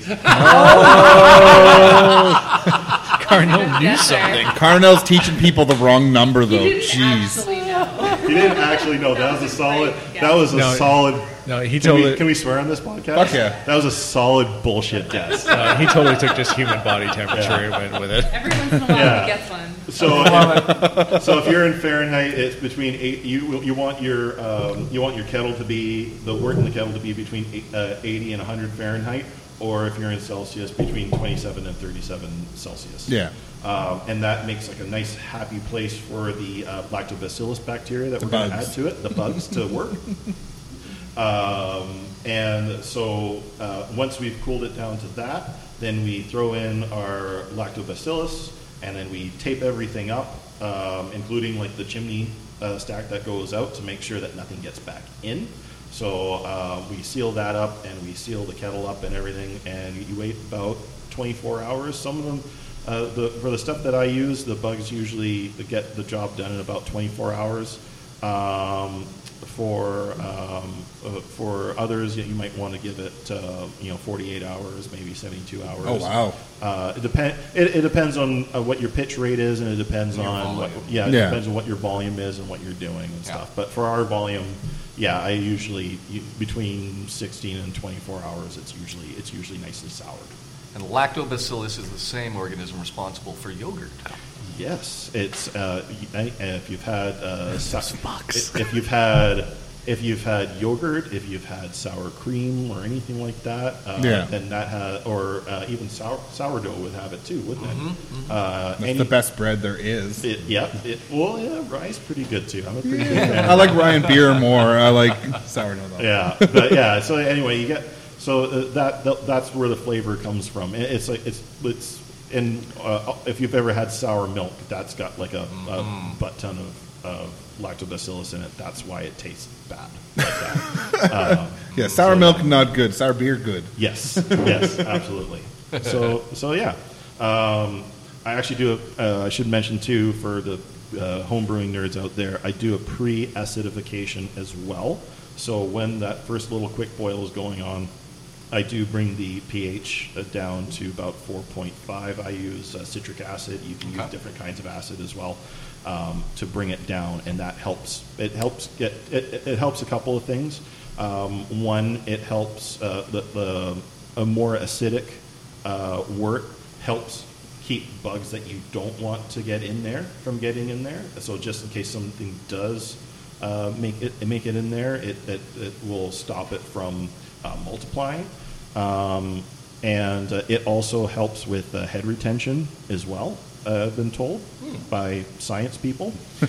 Carnell knew something. Carnell's teaching people the wrong number, though. You didn't Jeez. actually know. You didn't actually know. That was a solid. That was a No, solid. No, he Can we, totally. can we swear on this podcast? Fuck yeah. That was a solid bullshit guess. uh, he totally took just human body temperature and went with it. Every once in a while Yeah. he gets one. So, if, so if you're in Fahrenheit, it's between eight. You you want your um, you want your kettle to be the wort in the kettle to be between eight, uh, eighty and one hundred Fahrenheit, or if you're in Celsius, between twenty-seven and thirty-seven Celsius. Yeah. Um, and that makes like a nice happy place for the uh, lactobacillus bacteria that The we're going to bugs. add to it, the bugs, to work. Um, and so uh, once we've cooled it down to that, then we throw in our lactobacillus, and then we tape everything up, um, including like the chimney uh, stack that goes out to make sure that nothing gets back in. So uh, we seal that up, and we seal the kettle up and everything, and you wait about twenty-four hours. Some of them, uh, the, for the stuff that I use, the bugs usually get the job done in about twenty-four hours. Um, for um, uh, for others, you might want to give it uh, you know forty-eight hours, maybe seventy-two hours. Oh, wow. Uh, it depend. It, it depends on uh, what your pitch rate is, and it depends Your on what, volume. yeah, it Yeah. depends on what your volume is and what you're doing and Yeah. stuff. But for our volume, yeah, I usually you, between sixteen and twenty-four hours. It's usually it's usually nicely soured. And lactobacillus is the same organism responsible for yogurt. Yes, it's uh, y- I- if you've had uh, sa- bucks. if you've had If you've had yogurt, if you've had sour cream or anything like that, uh, Yeah. then that has, or uh, even sour, sourdough would have it too, wouldn't it? Mm-hmm, Uh, That's any- the best bread there is. It, yeah. It, well, yeah, rye's pretty good too. I'm a pretty big fan. I like Ryan beer more. I like sourdough though. Yeah, but yeah. So anyway, you get so uh, that, that that's where the flavor comes from. And it's like it's it's in uh, if you've ever had sour milk, that's got like a, a butt ton of, of lactobacillus in it. That's why it tastes bad. Like that. um, Yeah, sour milk not good. Sour beer good. Yes, yes, absolutely. So, so yeah, um, I actually do. A, uh, I should mention too for the uh, home brewing nerds out there, I do a pre-acidification as well. So when that first little quick boil is going on, I do bring the pH uh, down to about four point five. I use uh, citric acid. You can use different kinds of acid as well um, to bring it down, and that helps. It helps get. It, it helps a couple of things. Um, one, it helps uh, the, the a more acidic uh, wort helps keep bugs that you don't want to get in there from getting in there. So just in case something does uh, make it make it in there, it it, it will stop it from uh, multiplying. Um, and uh, it also helps with uh, head retention as well. Uh, I've been told by science people.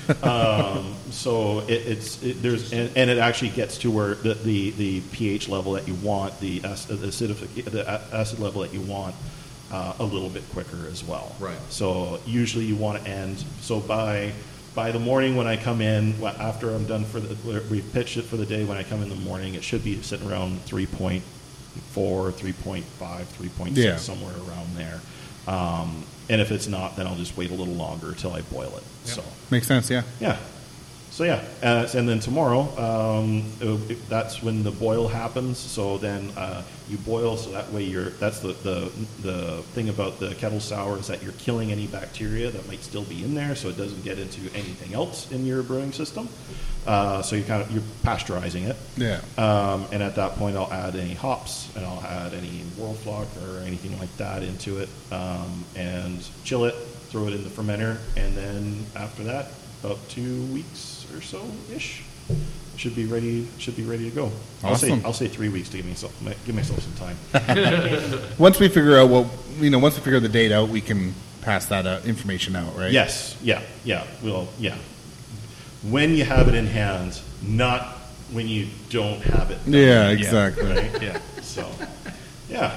um, so it, it's it, there's and, and it actually gets to where the, the, the pH level that you want, the acid, the, acidific, the acid level that you want, uh, a little bit quicker as well. Right. So usually you want to end. So by by the morning when I come in, after I'm done for the we've pitched it for the day. When I come in the morning, it should be sitting around three point four, three point five, three point six, Yeah. somewhere around there. Um, and if it's not, then I'll just wait a little longer till I boil it. So Makes sense, yeah. yeah, so yeah, uh, and then tomorrow, um, it- it- that's when the boil happens. So then uh, you boil, so that way you're. That's the, the the thing about the kettle sour is that you're killing any bacteria that might still be in there, so it doesn't get into anything else in your brewing system. Uh, so you kind of you're pasteurizing it. Yeah. Um, and at that point, I'll add any hops and I'll add any Whirlfloc or anything like that into it, um, and chill it, throw it in the fermenter, and then after that, about two weeks or so ish, should be ready. Should be ready to go. I'll say Awesome. I'll say three weeks to give myself give myself some time. Once we figure out what you know, once we figure the date out, we can pass that uh, information out, right? Yes. Yeah. Yeah. Well. Yeah. When you have it in hand, not when you don't have it. Yeah, exactly. Right? Yeah. So, yeah.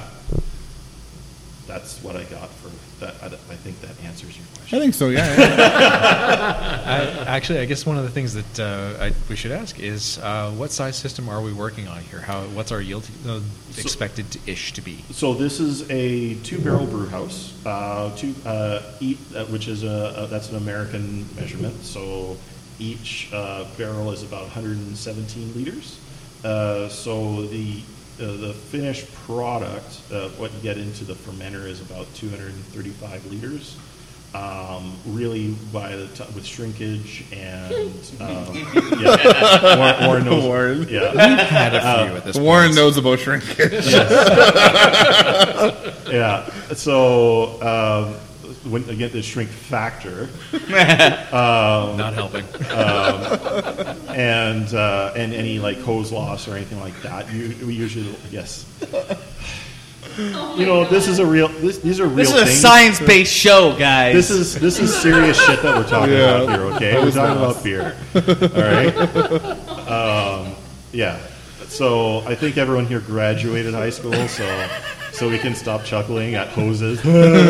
That's what I got for that. I, I think that answers your question. I think so, yeah. yeah. I, actually, I guess one of the things that uh, I, we should ask is uh, what size system are we working on here? How what's our yield uh, expected to ish to be? So this is a two-barrel brew house, uh, two, uh, eat, uh, which is a, a that's an American measurement. So each uh, barrel is about one hundred seventeen liters. Uh, so the uh, the finished product, uh, what you get into the fermenter, is about two hundred thirty-five liters. Um, really, by the time with shrinkage and um, yeah, Warren, Warren knows. Warren. Yeah, Had a few at this Warren point. knows about shrinkage. yeah. So um, when you get the shrink factor, Not helping. and uh, and any like hose loss or anything like that, you we usually yes. You know, this is a real. This, these are real. This is a things. science-based show, guys. This is this is serious shit that we're talking Yeah. about here. Okay, we're talking about beer. All right. Um, yeah. So I think everyone here graduated high school, so so we can stop chuckling at hoses.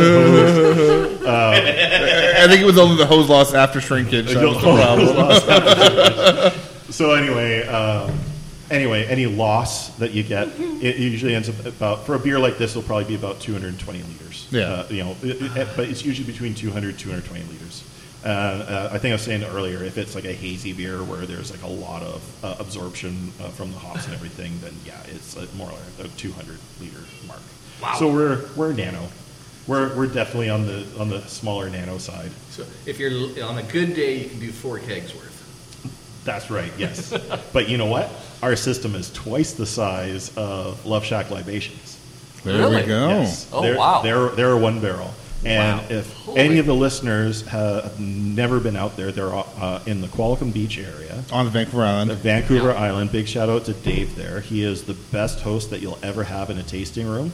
I think it was only the hose loss after shrinkage. That was the problem. So anyway, um, anyway, any loss that you get, it usually ends up about for a beer like this, it'll probably be about two hundred twenty liters. Yeah. uh, you know, it, it, but it's usually between two hundred, two hundred twenty liters. Uh, uh, I think I was saying earlier, if it's like a hazy beer where there's like a lot of uh, absorption uh, from the hops and everything, then yeah, it's like more like a two hundred liter mark. Wow. So we're we're nano. We're we're definitely on the on the smaller nano side. So if you're on a good day, you can do four kegs worth. That's right, yes. But you know what? Our system is twice the size of Love Shack Libations. There Really? we go. Yes. Oh, they're, wow. They're, they're a one barrel. And Wow. if Holy. any of the listeners have never been out there, they're uh, in the Qualicum Beach area. On the Vancouver Island. The Vancouver Island. Big shout out to Dave there. He is the best host that you'll ever have in a tasting room.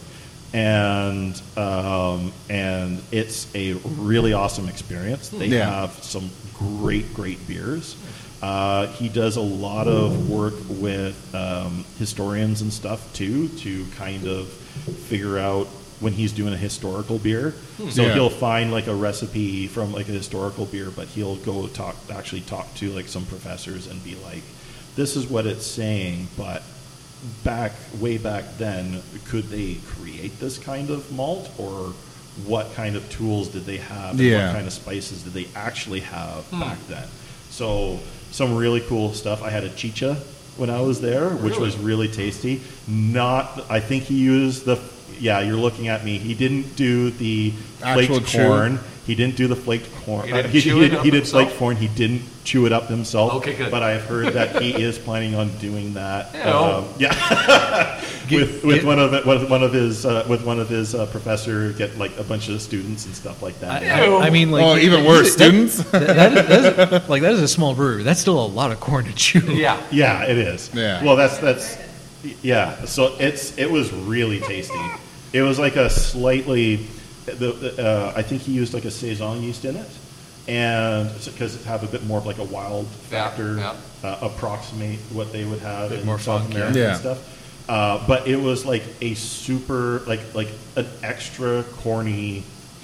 And um, and it's a really awesome experience. They Yeah. have some great, great beers. Uh, he does a lot of work with um, historians and stuff too to kind of figure out when he's doing a historical beer. So Yeah. he'll find like a recipe from like a historical beer, but he'll go talk actually talk to like some professors and be like, this is what it's saying, but back way back then, could they create this kind of malt, or what kind of tools did they have, and Yeah. what kind of spices did they actually have back then? So some really cool stuff. I had a chicha when I was there, which Really? was really tasty. Not, I think he used the. Yeah, you're looking at me. He didn't do the Actual flaked chew? corn. He didn't do the flaked corn. He Uh, didn't he, chew he it did, up he did himself? flaked corn. He didn't chew it up himself. Okay, good. But I've heard that he is planning on doing that. Yeah, well. um, yeah. with with one of it, with one of his uh, with one of his uh, professor, get like a bunch of students and stuff like that. I, I, I mean, like, Oh, even you- worse, that- students? that- that is, that is, like that is a small brewery. That's still a lot of corn to chew. Yeah. Yeah, it is. Yeah. Well, that's that's yeah. So it's it was really tasty. It was like a slightly, the, the, uh, I think he used like a saison yeast in it, and because it have a bit more of like a wild Yeah, factor, yeah. Uh, approximate what they would have Bit in more South funk, yeah. America Yeah. and stuff. Uh, but it was like a super like like an extra corny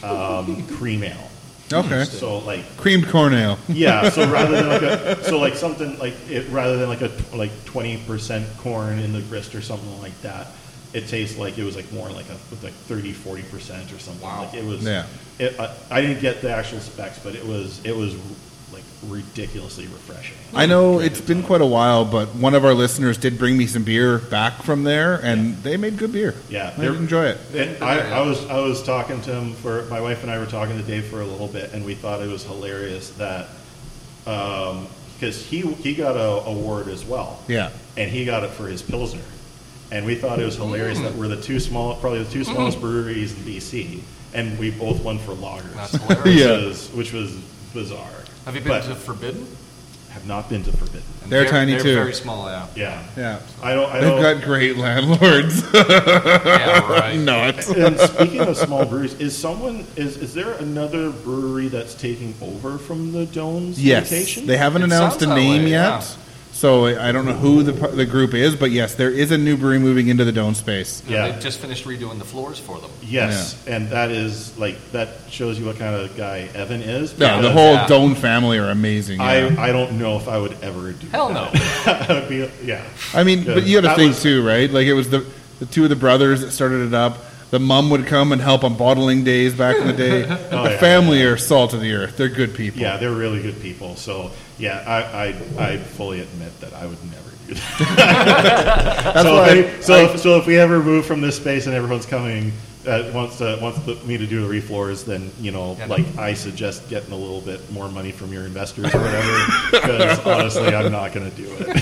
um, cream ale. Okay. So like Creamed corn ale. yeah, so rather than like a so like something like it rather than like a like twenty percent corn in the grist or something like that, it tastes like it was like more like a with like thirty, forty percent or something. Wow. Like it was Yeah. it, I, I didn't get the actual specs, but it was it was like ridiculously refreshing. I know it's been quite a while, but one of our listeners did bring me some beer back from there, and they made good beer. Yeah, I they're- enjoy it. And I, I was I was talking to him for my wife and I were talking to Dave for a little bit, and we thought it was hilarious that because he he got a award as well. Yeah. and he got it for his Pilsner. And we thought it was hilarious that we're the two small, probably the two smallest breweries in B C, and we both won for lagers. That's hilarious. Which, Yeah. was, which was bizarre. Have you been But to Forbidden? have not been to Forbidden. And They're tiny, they're too. Very small, yeah. Yeah, Yeah. I don't. I They've don't. got great landlords. Yeah, right. Not. And speaking of small breweries, is someone is is there another brewery that's taking over from the Domes Yes. location? They haven't It announced a sounds that name way, yet. yeah. So I I don't know who the the group is, but yes, there is a new brewery moving into the Dome space. Yeah. Yeah. They just finished redoing the floors for them. Yes, and that is like that shows you what kind of guy Evan is. No, the because whole Yeah. Dome family are amazing. Yeah. I, I don't know if I would ever do Hell that. no. I would be, yeah. I mean, but you got to That think was- too, right? Like it was the the two of the brothers that started it up. The mom would come and help on bottling days back in the day. the Oh, yeah, family are salt of the earth. They're good people. Yeah, they're really good people. So, yeah, I, I, I fully admit that I would never do that. That's so, why if, I- any- so, if, so if we ever move from this space and everyone's coming, uh, wants to wants the, me to do the refloors, then you know, Yeah. like I suggest getting a little bit more money from your investors or whatever. Because honestly, I'm not going to do it.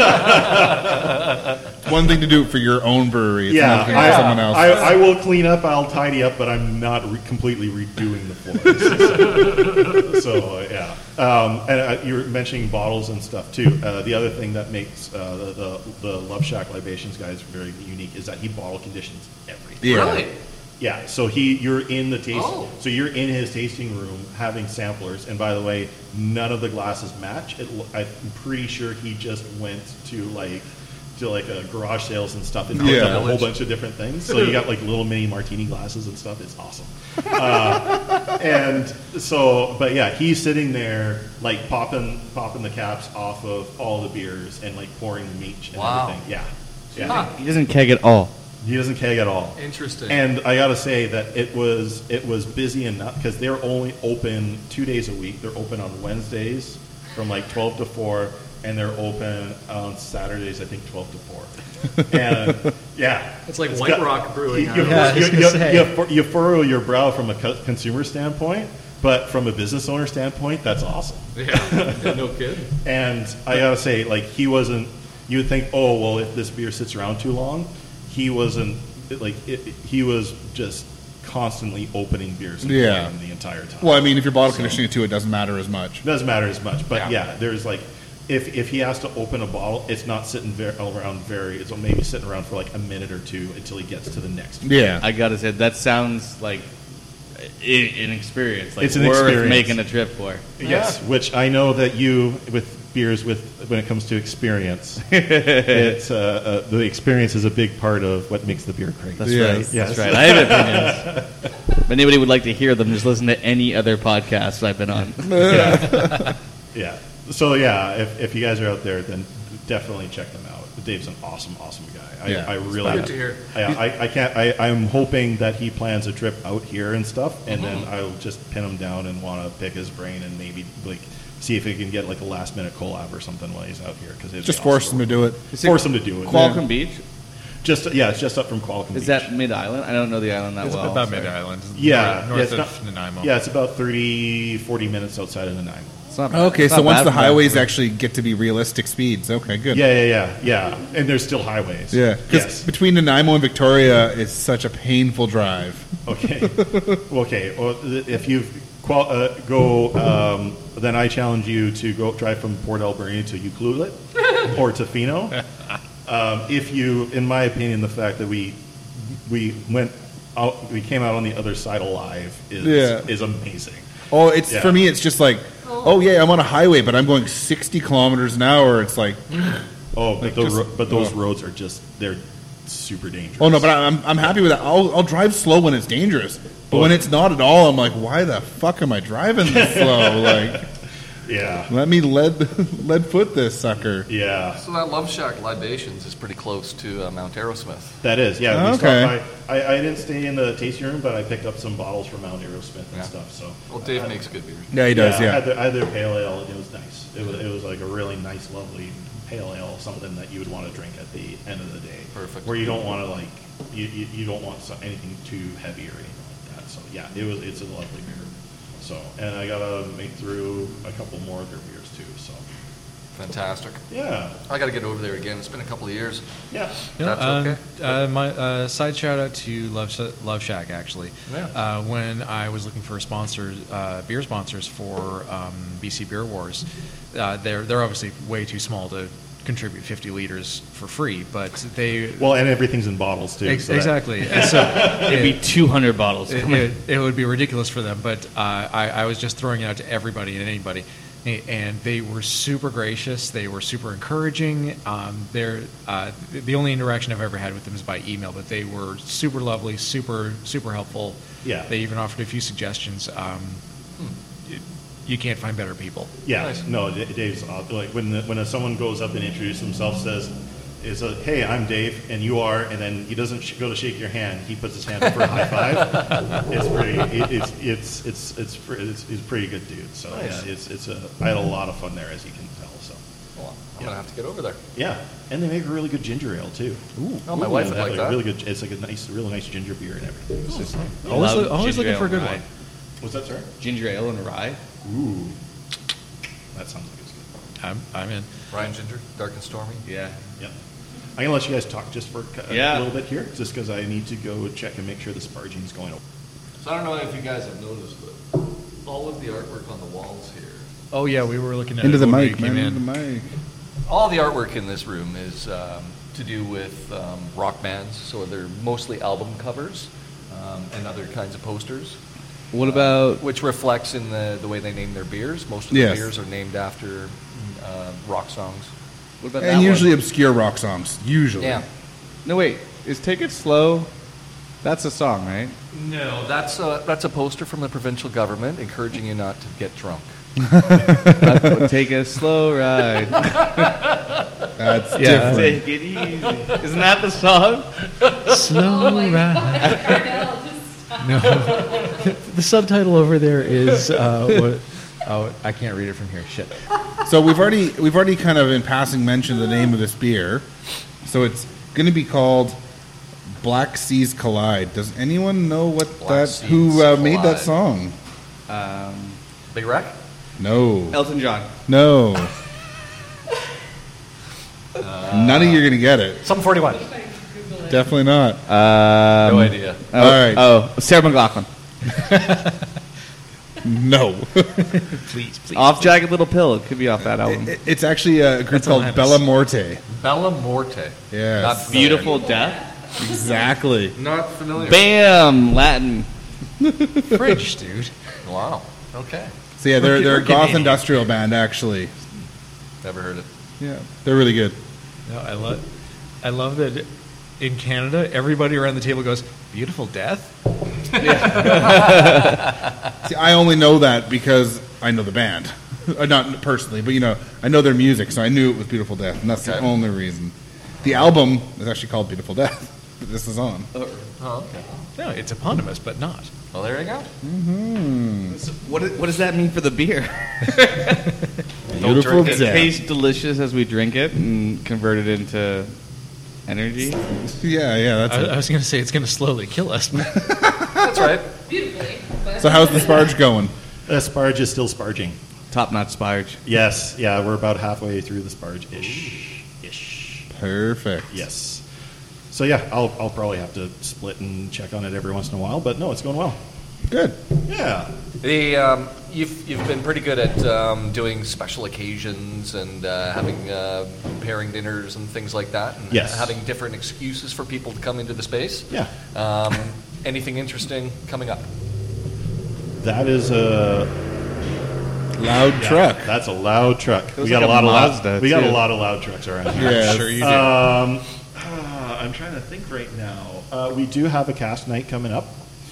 It's one thing to do it for your own brewery. It's Yeah, another thing I, for someone else. I, I will clean up. I'll tidy up, but I'm not re- completely redoing the floors. so uh, yeah, um, and uh, you were mentioning bottles and stuff too. Uh, the other thing that makes uh, the, the the Love Shack Libations guys very unique is that he bottle conditions everything. Yeah. Really? Yeah, so he you're in the taste Oh. so you're in his tasting room having samplers, and by the way, none of the glasses match. It, lo- I'm pretty sure he just went to like to like a garage sales and stuff and picked Yeah. up a whole bunch of different things. So you got like little mini martini glasses and stuff. It's awesome. Uh, and so, but yeah, he's sitting there like popping popping the caps off of all the beers and like pouring the meat and Wow. everything. Yeah, yeah. Huh. He doesn't keg at all. He doesn't keg at all. Interesting. And I got to say that it was it was busy enough because they're only open two days a week. They're open on Wednesdays from like twelve to four, and they're open on Saturdays, I think twelve to four. And yeah, It's like it's White Rock Brewing, You, huh? you, Yeah, I was you, gonna you- say. you fur- you furrow your brow from a co- consumer standpoint, but from a business owner standpoint, that's awesome. yeah. No kid. And I gotta say, like, he wasn't. You would think, oh well, if this beer sits around too long, he wasn't. Like, it, he was just constantly opening beers and Yeah. pouring them the entire time. Well, I mean, if you're bottle So- conditioning it too, it doesn't matter as much. It doesn't matter as much, but Yeah. yeah, there's like, if if he has to open a bottle, it's not sitting ver- around very. It's maybe sitting around for like a minute or two until he gets to the next. Yeah. I gotta say that sounds like i- an experience. Like It's an worth experience. making a trip for. Yes, which I know that you with beers with when it comes to experience, it's uh, uh, the experience is a big part of what makes the beer great. That's Yes. right. Yes. That's right. I have opinions. If anybody would like to hear them, just listen to any other podcasts I've been on. Yeah. So yeah, if, if you guys are out there, then definitely check them out. Dave's an awesome, awesome guy. I, Yeah. I really. Good to hear. I, I, I can't. I, I'm hoping that he plans a trip out here and stuff, and then I'll just pin him down and want to pick his brain and maybe like see if he can get like a last minute collab or something while he's out here. Because Just force them to do it. Force him to do it. Qualcomm Yeah. Beach? Just yeah, it's just up from Qualcomm Is Beach. that Mid Island? I don't know the island that It's well. about sorry. Mid Island. Yeah, north, yeah, north it's of not- Nanaimo. Yeah, it's about thirty, forty minutes outside of Nanaimo. It's not bad. Okay, It's so not once bad the from highways Vancouver. actually get to be realistic speeds, okay, good. Yeah, yeah, yeah, yeah. And there's still highways. Yeah, because Yes. between Nanaimo and Victoria, it's such a painful drive. Okay. Okay. Well, th- if you qual- uh, go, um, then I challenge you to go drive from Port Alberni to Ucluelet or to Fino. Um, if you, in my opinion, the fact that we we went out, we came out on the other side alive is Yeah. is amazing. Oh, it's Yeah. for me. It's just like, oh yeah, I'm on a highway, but I'm going sixty kilometers an hour. It's like, Oh, but Like the just- ro- but those oh. roads are just they're super dangerous. oh no, but I'm I'm happy with that. I'll I'll drive slow when it's dangerous, but Oh. when it's not at all, I'm like, why the fuck am I driving this slow? Like, yeah, let me lead lead foot this sucker. yeah. So that Love Shack Libations is pretty close to uh, Mount Aerosmith. That is, yeah. We Okay. stopped by, I, I didn't stay in the tasting room, but I picked up some bottles from Mount Aerosmith and Yeah. stuff. So Well, Dave makes good beer. Yeah, he does. I Yeah. had, their, I had their pale ale, and it was nice. It was, it was like a really nice, lovely pale ale, something that you would want to drink at the end of the day. Perfect. Where you don't want to like, you, you, you don't want some, anything too heavy or anything like that. So yeah, it was, it's a lovely beer. So, and I gotta make through a couple more of their beers too. So Fantastic. yeah, I got to get over there again. It's been a couple of years. yeah. You know, That's um, okay. Uh, my uh, side shout out to Love, Sh- Love Shack actually. Yeah. Uh, when I was looking for sponsors, uh, beer sponsors for um, B C Beer Wars, uh, they're they're obviously way too small to contribute fifty liters for free, but they Well, and everything's in bottles too. ex- so that- exactly. And so It'd be two hundred bottles. it, it, it would be ridiculous for them, but uh, I, I was just throwing it out to everybody and anybody, A- and they were super gracious. They were super encouraging. Um, they're uh, the only interaction I've ever had with them is by email, but they were super lovely, super super helpful. Yeah. They even offered a few suggestions. Um, you, you can't find better people. Yeah, Nice. no, D- Dave's aw- like when the, when someone goes up and introduces himself, says, "Is a hey, I'm Dave, and you are," and then he doesn't sh- go to shake your hand. He puts his hand up for a high five. It's pretty. It, it's it's it's it's pre- it's he's a pretty good dude. So Nice. yeah, it's it's a. I had a lot of fun there, as you can tell. So Well, I'm gonna have to get over there. yeah, and they make a really good ginger ale too. Ooh, Oh, my wife would They have like a that. Really good. It's like a nice, really nice ginger beer and everything. It's just- Always, Love look- always ginger looking for a ale good and one. rye. What's that, sir? Ginger ale and rye. Ooh, that sounds like it's good. I'm, I'm in. Ryan Ginger, Dark and Stormy. Yeah. Yeah. I'm going to let you guys talk just for a Yeah. little bit here, just because I need to go check and make sure the sparging's going over. So I don't know if you guys have noticed, but all of the artwork on the walls here, Oh yeah, we were looking at Into it the when we mic, came man. in. Into the mic. all the artwork in this room is um, to do with um, rock bands. So they're mostly album covers um, and other kinds of posters. What about Which reflects in the, the way they name their beers. Most of the Yes. beers are named after uh, rock songs. what about And that usually one? obscure rock songs. Usually. Yeah. No wait, is Take It Slow? That's a song, right? No, that's a, that's a poster from the provincial government encouraging you not to get drunk. Take a slow ride. That's Yeah. different. Take it easy. Isn't that the song? Slow ride. No, the subtitle over there is uh, what? Oh, I can't read it from here. Shit. So we've already we've already kind of in passing mentioned the name of this beer. So it's going to be called Black Seas Collide. Does anyone know what Black that Seas who uh, made that Collide. song? Um, Big Wreck? No, Elton John. no. None of you are going to get it. Some forty-one. Definitely not. Um, No idea. Oh, All right. Oh, Sarah McLachlan. No. Please, please. Off Jagged Little Pill. It could be off that album. It- it's actually a group That's called Alanis. Bella Morte. Bella Morte. Yes. Not familiar. Beautiful Death. Exactly. Not familiar. Bam! Latin. Fridge, dude. Wow. Okay. So yeah, they're We're they're a getting goth in. industrial band actually. Never heard it. Yeah, they're really good. No, I love, I love that in Canada, everybody around the table goes, "Beautiful Death." See, I only know that because I know the band, uh, not personally, but you know, I know their music, so I knew it was Beautiful Death, and that's the Okay. only reason. The album is actually called Beautiful Death that this is on. Oh, okay. No, it's eponymous, but not. Well, there you go. What, i- what does that mean for the beer? Beautiful drink it. It Death. tastes delicious as we drink it and convert it into energy. Yeah, yeah, that's I, it. I was going to say it's going to slowly kill us. but- That's right. Beautifully. But So how's the sparge going? Uh, sparge is still sparging. Top notch sparge. Yes, yeah, we're about halfway through the sparge ish. Ish. Perfect. Yes. So yeah, I'll I'll probably have to split and check on it every once in a while, but no, it's going well. Good. Yeah. The um, you've you've been pretty good at um, doing special occasions and uh, having uh, pairing dinners and things like that, and Yes. having different excuses for people to come into the space. Yeah. Um, anything interesting coming up? That is a Loud yeah, truck. That's a loud truck. Feels We got like a a lot of Mazda, loud. We got too. a lot of loud trucks around here. Yes. Sure you do. Um, ah, I'm trying to think right now. Uh, we do have a cast night coming up.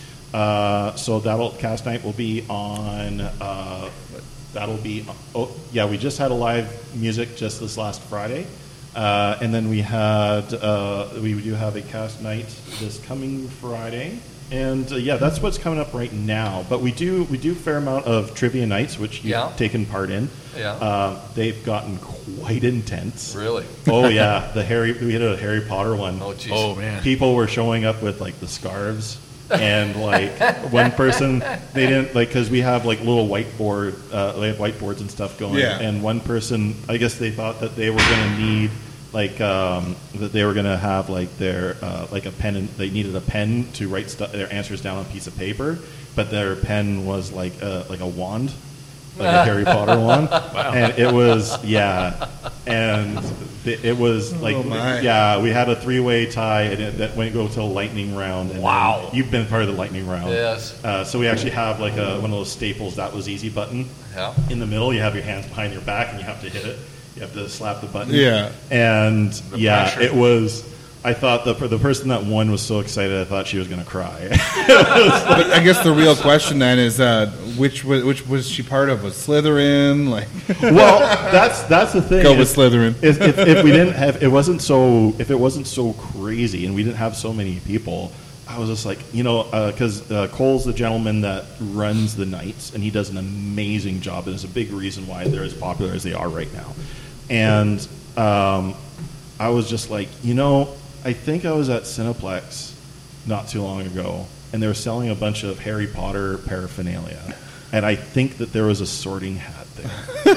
Uh, so that'll cast night will be on. Uh, that'll be. Oh yeah, we just had a live music just this last Friday, uh, and then we had uh, we do have a cast night this coming Friday. And uh, yeah, that's what's coming up right now. But we do we do a fair amount of trivia nights, which you've Yeah. taken part in. Yeah. Uh, they've gotten quite intense. Really? Oh yeah, the Harry we had a Harry Potter one. Oh, jeez. Oh, man. People were showing up with like the scarves, and like one person they didn't like because we have like little whiteboard, uh, they have whiteboards and stuff going. Yeah. And one person, I guess they thought that they were going to need like um, that they were going to have like their uh, like a pen. And, they needed a pen to write stu- their answers down on a piece of paper, but their pen was like a, like a wand. Like a Harry Potter one, and it was yeah, and th- it was like Oh, my. yeah. We had a three-way tie, and it, that went go to a lightning round. And Wow. then you've been part of the lightning round. Yes. Uh, so we actually have like a one of those staples that was easy button. Yeah. In the middle, you have your hands behind your back, and you have to hit it. You have to slap the button. Yeah. And yeah, pressure. it was. I thought the the person that won was so excited. I thought she was going to cry. But I guess the real question then is, uh, which was, which was she part of? Was Slytherin? Like, Well, that's that's the thing. go is- with Slytherin. if, if, if we didn't have, it wasn't so, if it wasn't so crazy, and we didn't have so many people, I was just like, you know, because uh, uh, Cole's the gentleman that runs the nights, and he does an amazing job, and it's a big reason why they're as popular as they are right now. And um, I was just like, you know, I think I was at Cineplex not too long ago, and they were selling a bunch of Harry Potter paraphernalia, and I think that there was a sorting hat there.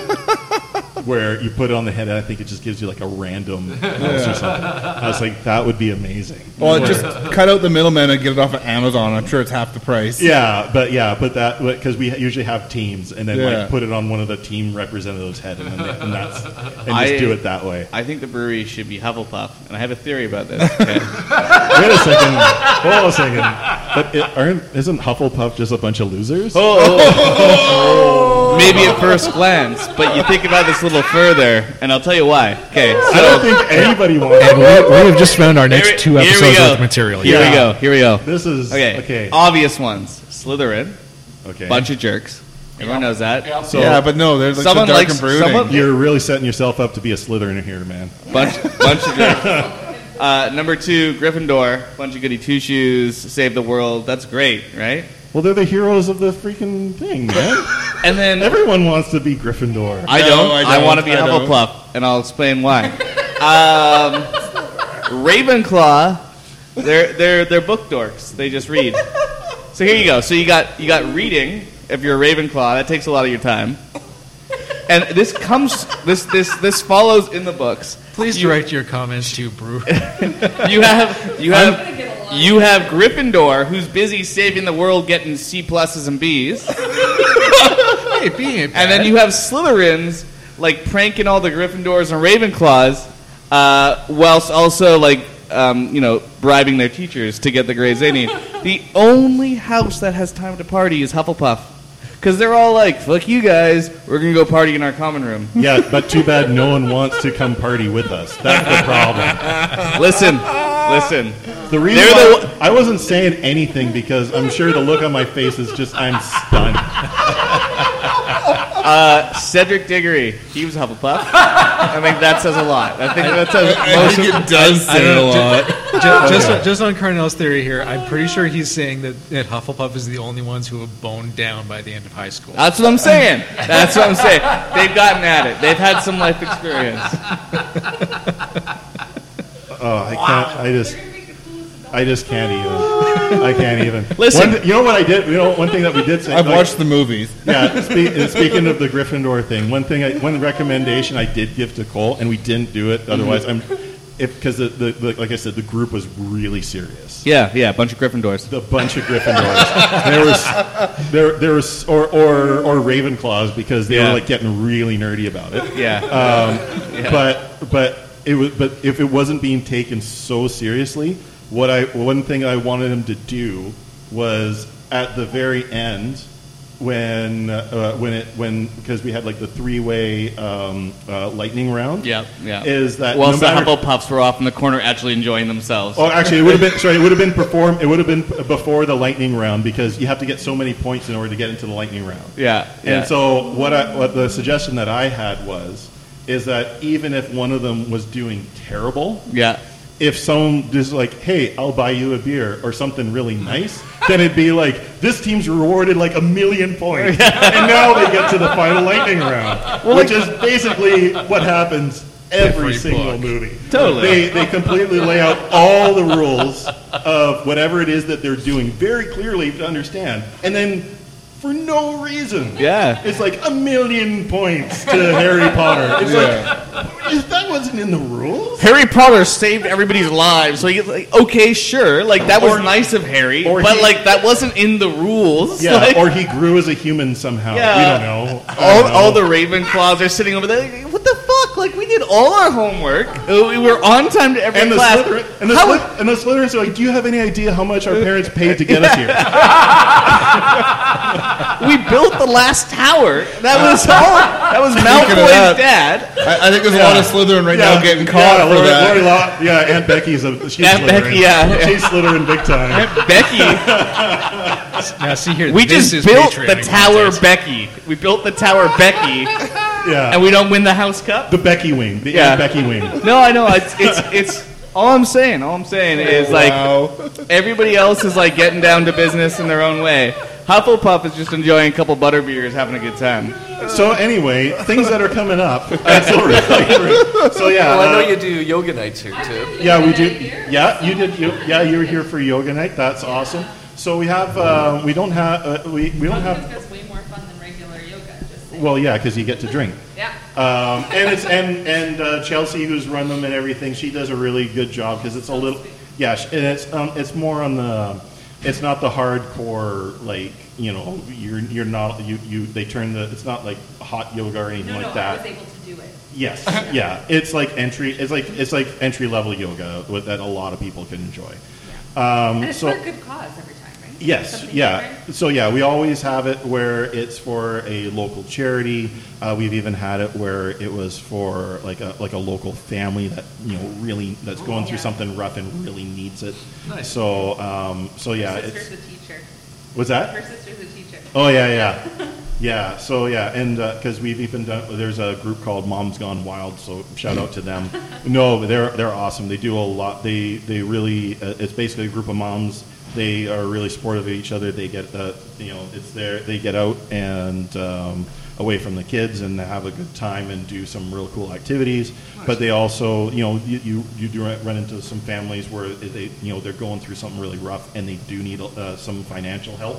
Where you put it on the head, and I think it just gives you like a random mouse or something. I was like, that would be amazing. Well, just cut out the middleman and get it off of Amazon. I'm sure it's half the price. Yeah, but yeah, but that because we usually have teams, and then Yeah. like put it on one of the team representatives' head, and, then they, and that's and I- just do it that way. I think the brewery should be Hufflepuff, and I have a theory about this. Okay? Wait a second, hold on a second. But it, aren't isn't Hufflepuff just a bunch of losers? Maybe at first glance, but you think about this a little further, and I'll tell you why. Okay, I so don't think anybody wants. And we, we have just found our next here, two here we episodes go. worth of material. Here Yeah. we go. Here we go. This is Okay. okay. Obvious ones: Slytherin, Okay, bunch of jerks. Everyone knows that. So yeah, but no, there's like Someone so dark likes- and brooding. someone- you're really setting yourself up to be a Slytherin here, man. Bunch, bunch of jerks. Uh, number two, Gryffindor. Bunch of goody two shoes. Save the world. That's great, right? Well, they're the heroes of the freaking thing, man. And then Everyone wants to be Gryffindor. I No, don't. I I, don't. want to be I don't. Hufflepuff, and I'll explain why. um, Ravenclaw, they're they're they're book dorks. They just read. So here you go. So you got you got reading. If you're a Ravenclaw, that takes a lot of your time. and this comes this this this follows in the books. Please direct your comments to Brew. You have you have you have Gryffindor, who's busy saving the world, getting C pluses and Bs, Hey, being and then you have Slytherins like pranking all the Gryffindors and Ravenclaws, uh, whilst also like um, you know bribing their teachers to get the grades they need. The only house that has time to party is Hufflepuff. Because they're all like, fuck you guys, we're going to go party in our common room. Yeah, but too bad no one wants to come party with us. That's the problem. Listen, listen. The reason They're the why I wasn't saying anything because I'm sure the look on my face is just, I'm stunned. Uh, Cedric Diggory, he was Hufflepuff. I think that says a lot. I think that says I most think of it does I say a don't know, lot. Just, just, on, just on Carnell's theory here, I'm pretty sure he's saying that, that Hufflepuff is the only ones who have boned down by the end of high school. That's what I'm saying. That's what I'm saying. They've gotten at it. They've had some life experience. Oh, I can't, I just, I just can't even. I can't even. Listen. One, you know what I did? You know, one thing that we did say. I've like, watched the movies. Yeah, spe- speaking of the Gryffindor thing, one thing, I, one recommendation I did give to Cole, and we didn't do it. Otherwise, I'm, if because the, the, the like I said, the group was really serious. Yeah, yeah, a bunch of Gryffindors. A bunch of Gryffindors. there was, there, there was, or or or Ravenclaws because they Yeah. were like getting really nerdy about it. Yeah. Um, Yeah. But but it was but if it wasn't being taken so seriously, what I one thing I wanted him to do was at the very end when uh, when it when because we had like the three way um, uh, lightning round. Yeah, yeah. Is that Well, no the matter- Hufflepuffs were off in the corner actually enjoying themselves. Oh, actually, it would have been sorry. It would have been performed. It would have been before the lightning round because you have to get so many points in order to get into the lightning round. Yeah, yeah. And so what I what the suggestion that I had was is that even if one of them was doing terrible, Yeah. if someone just like, hey, I'll buy you a beer or something really nice, then it'd be like this team's rewarded like a million points, and now they get to the final lightning round, which is basically what happens every Every single book. movie. Totally. They they completely lay out all the rules of whatever it is that they're doing very clearly to understand, and then for no reason, Yeah. it's like a million points to Harry Potter. It's like if that wasn't in the rules. Harry Potter saved everybody's lives, so you're like, okay, sure, like that was Or- nice of Harry, or but he- like that wasn't in the rules. Yeah, Like, or he grew as a human somehow. Yeah. We don't know. I all, don't know. all the Ravenclaws are sitting over there. Like, what the fuck? Like we did all our homework. Uh, We were on time to every and the class. Slytherin, and the, How Slyth- and the Slytherins are like, do you have any idea how much our parents paid to get us here? we built the last tower. That was all. That was Speaking of Malfoy's that- dad. I, I think there's a lot of Slytherin right Yeah, now getting yeah, caught for Lori, that. Lori Law- yeah, Aunt Becky's a she's Aunt Slytherin. Becky, yeah. She's Slytherin big time. Becky, Now, see here, we this just is built Patreon the tower content. Becky. We built the tower Becky, Yeah, and we don't win the House Cup. the Becky wing, the Yeah. Aunt Becky wing. No, I know. It's it's it's. All I'm saying, all I'm saying is like Wow. everybody else is like getting down to business in their own way. Hufflepuff is just enjoying a couple butterbeers, having a good time. So anyway, things that are coming up. That's all right. So yeah, Well, I know uh, you do yoga nights here too. yeah, we do. Yeah, you did. You, yeah, you were here for yoga night. That's awesome. So we have. Uh, we don't have. Uh, we we don't have. That's way more fun than regular yoga. Just saying. Well, yeah, because you get to drink. Yeah. Um, and it's and and uh, Chelsea, who's run them and everything, she does a really good job because it's a little, yeah, sh- and it's um, it's more on the, it's not the hardcore like you know you're you're not you you they turn the it's not like hot yoga or anything No, like no, that. I was able to do it. Yes, yeah, it's like entry, it's like it's like entry level yoga with, that a lot of people can enjoy. Um, And it's so for a good cause every time, right? Yes, Something yeah. different. So yeah, we always have it where it's for a local charity. Uh, we've even had it where it was for like a like a local family that you know really that's going through yeah. something rough and really needs it. So um, so yeah, Her it's sister's a teacher. what's that? Her sister's a teacher. Oh yeah, yeah, yeah. So yeah, and because we've even done, there's a group called Moms Gone Wild. So shout out to them. No, they're they're awesome. They do a lot. They they really. Uh, it's basically a group of moms. They are really supportive of each other. They get uh, you know it's their they get out and um, away from the kids and have a good time and do some real cool activities. But they also you know you, you you do run into some families where they you know they're going through something really rough and they do need uh, some financial help.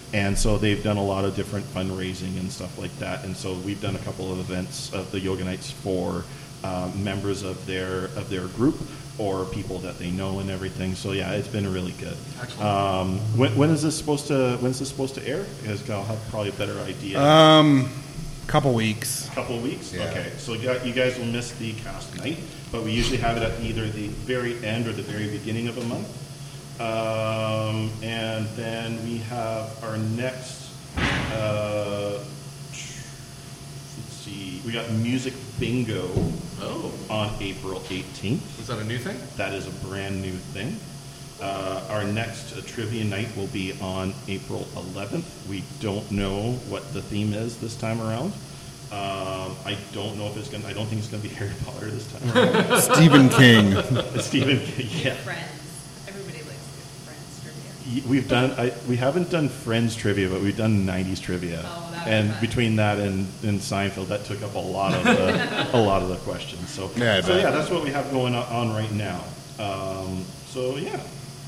And so they've done a lot of different fundraising and stuff like that. And so we've done a couple of events of the Yoga Nights for uh, members of their of their group or people that they know and everything. So yeah, it's been really good. Excellent. Um, when, when is this supposed to when is this supposed to air? Because I'll have probably a better idea. Um, couple weeks. A couple of weeks? Yeah. Okay. So you got- you guys will miss the cast night, but we usually have it at either the very end or the very beginning of a month. Um, and then we have our next, uh, let's see, we got Music Bingo Oh. on April eighteenth. Is that a new thing? That is a brand new thing. Uh, our next uh, trivia night will be on April eleventh. We don't know what the theme is this time around. Um, I don't know if it's going to, I don't think it's going to be Harry Potter this time around. Stephen King. Stephen, yeah. Friends. Everybody likes Friends trivia. Y- We've done, I, we haven't done Friends trivia, but we've done nineties trivia. Oh, that would be and fun. between that and, and Seinfeld, that took up a lot of the, a lot of the questions. So, Yeah, I so bet. yeah, that's what we have going on right now. Um, so yeah.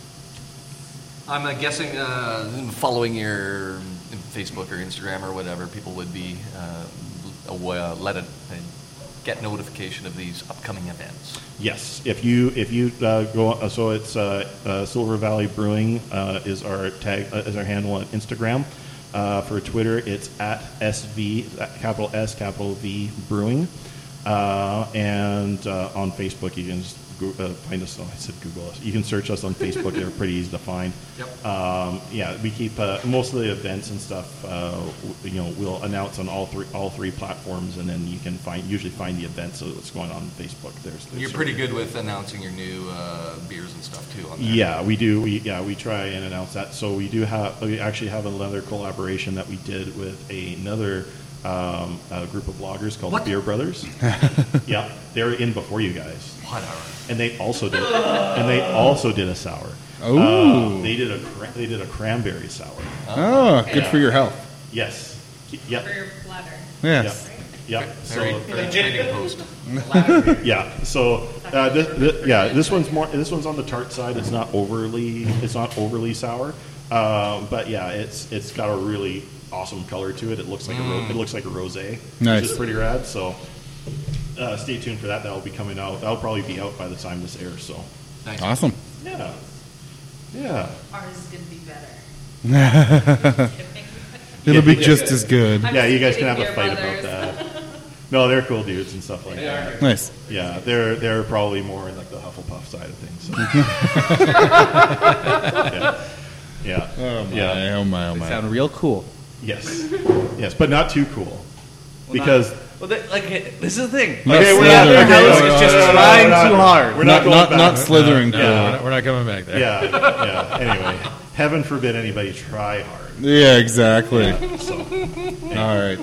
I'm uh, guessing uh, following your Facebook or Instagram or whatever, people would be uh, aware, let it uh, get notification of these upcoming events. Yes, if you if you uh, go, uh, so it's uh, uh, Silver Valley Brewing uh, is our tag uh, is our handle on Instagram. Uh, for Twitter, it's at S V capital S capital V Brewing, uh, and uh, on Facebook you can just go, uh, find us. Oh, I said Google us. You can search us on Facebook. They're pretty easy to find. Yep. Um, yeah, we keep uh, most of the events and stuff. Uh, w- you know, we'll announce on all three all three platforms, and then you can find usually find the events of what's going on on Facebook. There's, there's You're pretty good with announcing your new uh, beers and stuff too on there. Yeah, we do. We yeah, we try and announce that. So we do have. We actually have another collaboration that we did with another um, uh, group of bloggers called What? the Beer Brothers. Yeah, they were in before you guys, Whatever. and they also did. and they also did a sour. Oh. Uh, they did a cra- they did a cranberry sour. Oh, good for your health. Yes. Yep. For your bladder. Yes. Yep. Very, So very training post. yeah. So uh, this, this, yeah, this one's more. This one's on the tart side. It's not overly. It's not overly sour. Um, but yeah, it's it's got a really awesome color to it. It looks like a ro- it looks like a rosé, Nice. which is pretty rad. So uh, stay tuned for that. That'll be coming out. That'll probably be out by the time this airs. So Nice. Awesome. yeah, yeah. Ours is going to be better. It'll be just as good. I'm Yeah, you guys just can have a kidding, fight Beer about Brothers. that. No, they're cool dudes and stuff like that. Nice. Yeah, they're they're probably more in like the Hufflepuff side of things. So. yeah. Yeah. Oh my, Yeah. oh my, oh They my. sound real cool. Yes. Yes, but not too cool. Because Well, they, like, this is the thing. Okay, Like, we're yeah, not- their okay, house no, is no, just no, no, trying we're not- too hard. we're not Not, going not, back. not slithering. No, cool. we're, not, we're not coming back there. yeah, yeah. Anyway, heaven forbid anybody try hard. Yeah, exactly. So All right.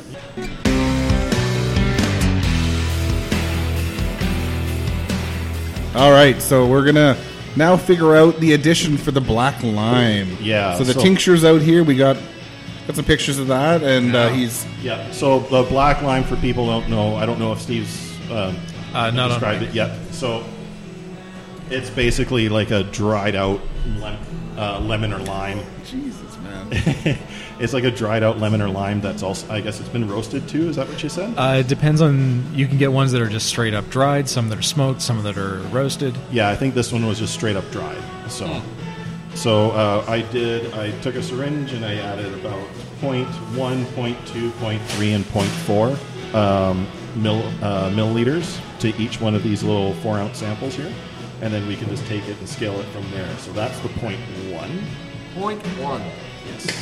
All right, so we're gonna now figure out the addition for the black lime. Yeah, So the so- tincture's out here. We got got some pictures of that, and uh, he's yeah. So the black lime, for people who don't know, I don't know if Steve's um, Uh, not on described mic. it yet. So it's basically like a dried out lem- uh, lemon or lime. Jesus, man. It's like a dried out lemon or lime that's also, I guess it's been roasted too. Is that what you said? Uh, it depends on. You can get ones that are just straight up dried, some that are smoked, some that are roasted. Yeah, I think this one was just straight up dried. So, so uh, I did. I took a syringe and I added about point one, point two, point three, and point four um, mill uh, milliliters to each one of these little four ounce samples here, and then we can just take it and scale it from there. So that's the point one. Point one. Yes.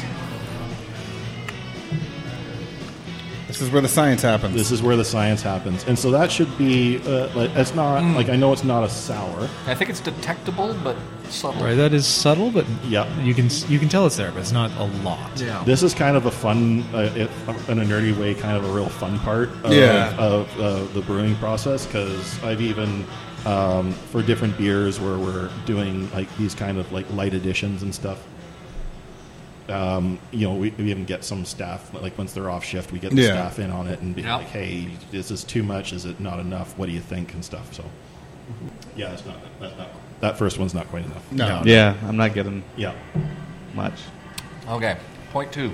This is where the science happens. This is where the science happens, and so that should be. Uh, like, it's not like I know it's not a sour. I think it's detectable, but subtle. Right, that is subtle, but Yeah. you can you can tell it's there, but it's not a lot. Yeah. This is kind of a fun, uh, it, in a nerdy way, kind of a real fun part of, Yeah. of uh, the brewing process, because I've even, um, for different beers where we're doing like these kind of like light additions and stuff, um, you know, we, we even get some staff, like once they're off shift, we get the Yeah. staff in on it and be Yeah. like, hey, is this too much? Is it not enough? What do you think? And stuff. So, yeah, it's not, that's not that first one's not quite enough. No. Yeah, I'm not getting Yeah. much. Okay. Point two.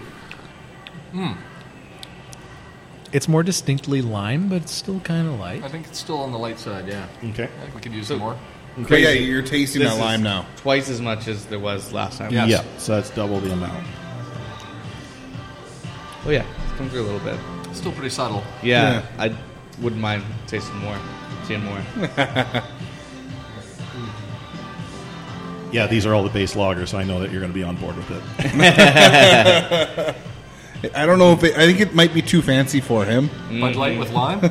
It's more distinctly lime, but it's still kind of light. I think it's still on the light side, yeah. Okay. I think we could use So- some more. But yeah, you're tasting This that is lime now. Twice as much as there was last time. Yes. Yeah, so that's double the amount. Oh yeah, it's come through a little bit. Still pretty subtle. Yeah, I wouldn't mind tasting more, seeing more. Yeah, these are all the base lagers, so I know that you're going to be on board with it. I don't know if it, I think it might be too fancy for him. Bud Light with lime?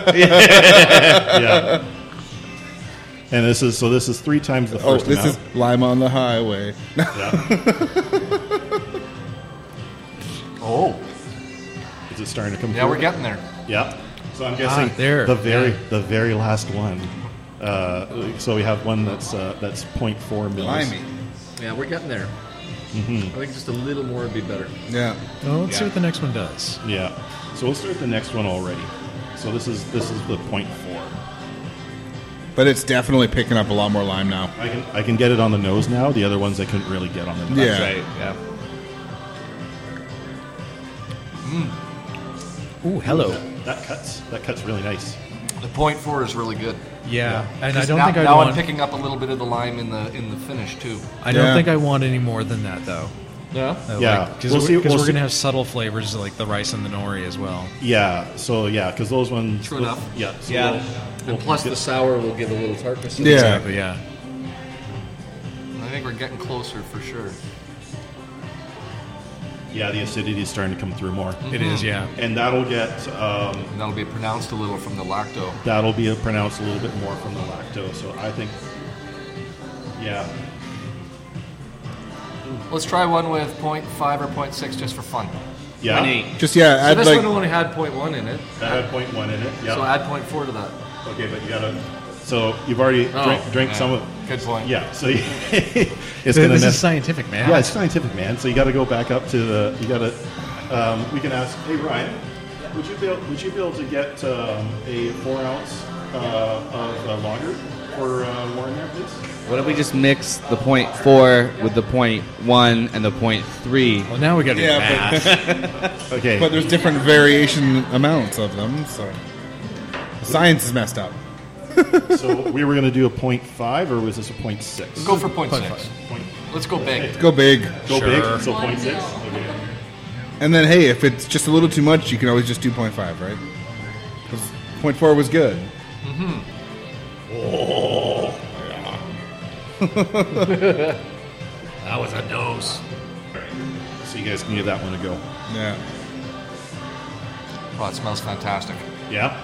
Yeah. And this is so. This is three times the Oh, first this amount. is lime on the highway. Yeah. Oh. Is it starting to come Yeah, through? we're getting there. Yeah. So I'm guessing Ah, there. the very Yeah. the very last one. Uh, so we have one that's uh, that's zero point four mils. Limey. Yeah, we're getting there. Mm-hmm. I think just a little more would be better. Yeah. Well, let's see Yeah. what the next one does. Yeah. So we'll start the next one already. So this is this is the zero point four. But it's definitely picking up a lot more lime now. I can I can get it on the nose now. The other ones I couldn't really get on the nose. Yeah. That's right. Yeah. Ooh, hello. That cuts that cuts really nice. The point four is really good. Yeah, and I 'Cause don't now, think I now want. I'm picking up a little bit of the lime in the in the finish too. I don't Yeah. think I want any more than that, though. Yeah. Yeah. because We'll see- we're, we'll we're see. gonna have subtle flavors like the rice and the nori as well. Yeah. So yeah, because those ones. True enough. Yeah. So Yeah. we'll- And plus the sour will give a little tartness. Yeah. Exactly. Yeah. I think we're getting closer for sure. yeah, the acidity is starting to come through more, It is. Yeah. and that'll get um, And that'll be pronounced a little from the lacto. that'll be pronounced a little bit more from the lactose. So I think. Yeah. Let's try one with point five or point six just for fun. Yeah. Twenty-eight. Just yeah, So add this like one only had point one in it. That had point one in it. Yeah. So add point four to that. Okay, but you gotta. So you've already Oh, drank, drank yeah. some of. Good point. Yeah. So you, it's This gonna. is mess- scientific, man. yeah, it's scientific, man. So you got to go back up to the. You got to. Um, we can ask. Hey, Ryan, would you be able, would you be able to get um, a four ounce uh, of uh, lager for uh, Warren there, please? What if we just mix the point four with the point one and the point three? Well, now we got to Yeah, do math. Okay. but there's different variation amounts of them, so the science is messed up. so we were going to do a point five, or was this a point six? Let's go for point six. Point, Let's go big. Go big. go Sure. big. So point six. Okay. And then hey, if it's just a little too much, you can always just do point five, right? Because point four was good. That was a dose. So you guys can give that one a go. Yeah. Oh, it smells fantastic. Yeah.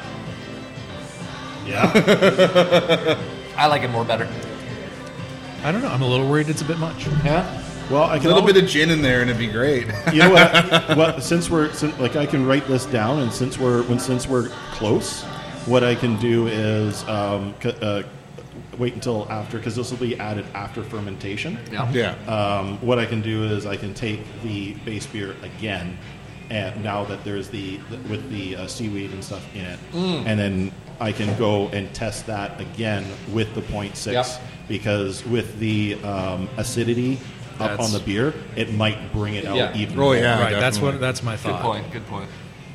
Yeah. I like it more better. I don't know. I'm a little worried it's a bit much. Yeah. Well, I A can little always- bit of gin in there, and it'd be great. You know what? Well, since we're since, like I can write this down, and since we're when since we're close, what I can do is um, c- uh, wait until after, because this will be added after fermentation. Yeah. Yeah. Um, what I can do is I can take the base beer again, and now that there's the, the with the uh, seaweed and stuff in it, and then I can go and test that again with the point six, Yep. because with the um, acidity up That's- on the beer, it might bring it out Yeah. even Oh, more. yeah. right. That's definitely. what. That's my Good thought. point. Good point.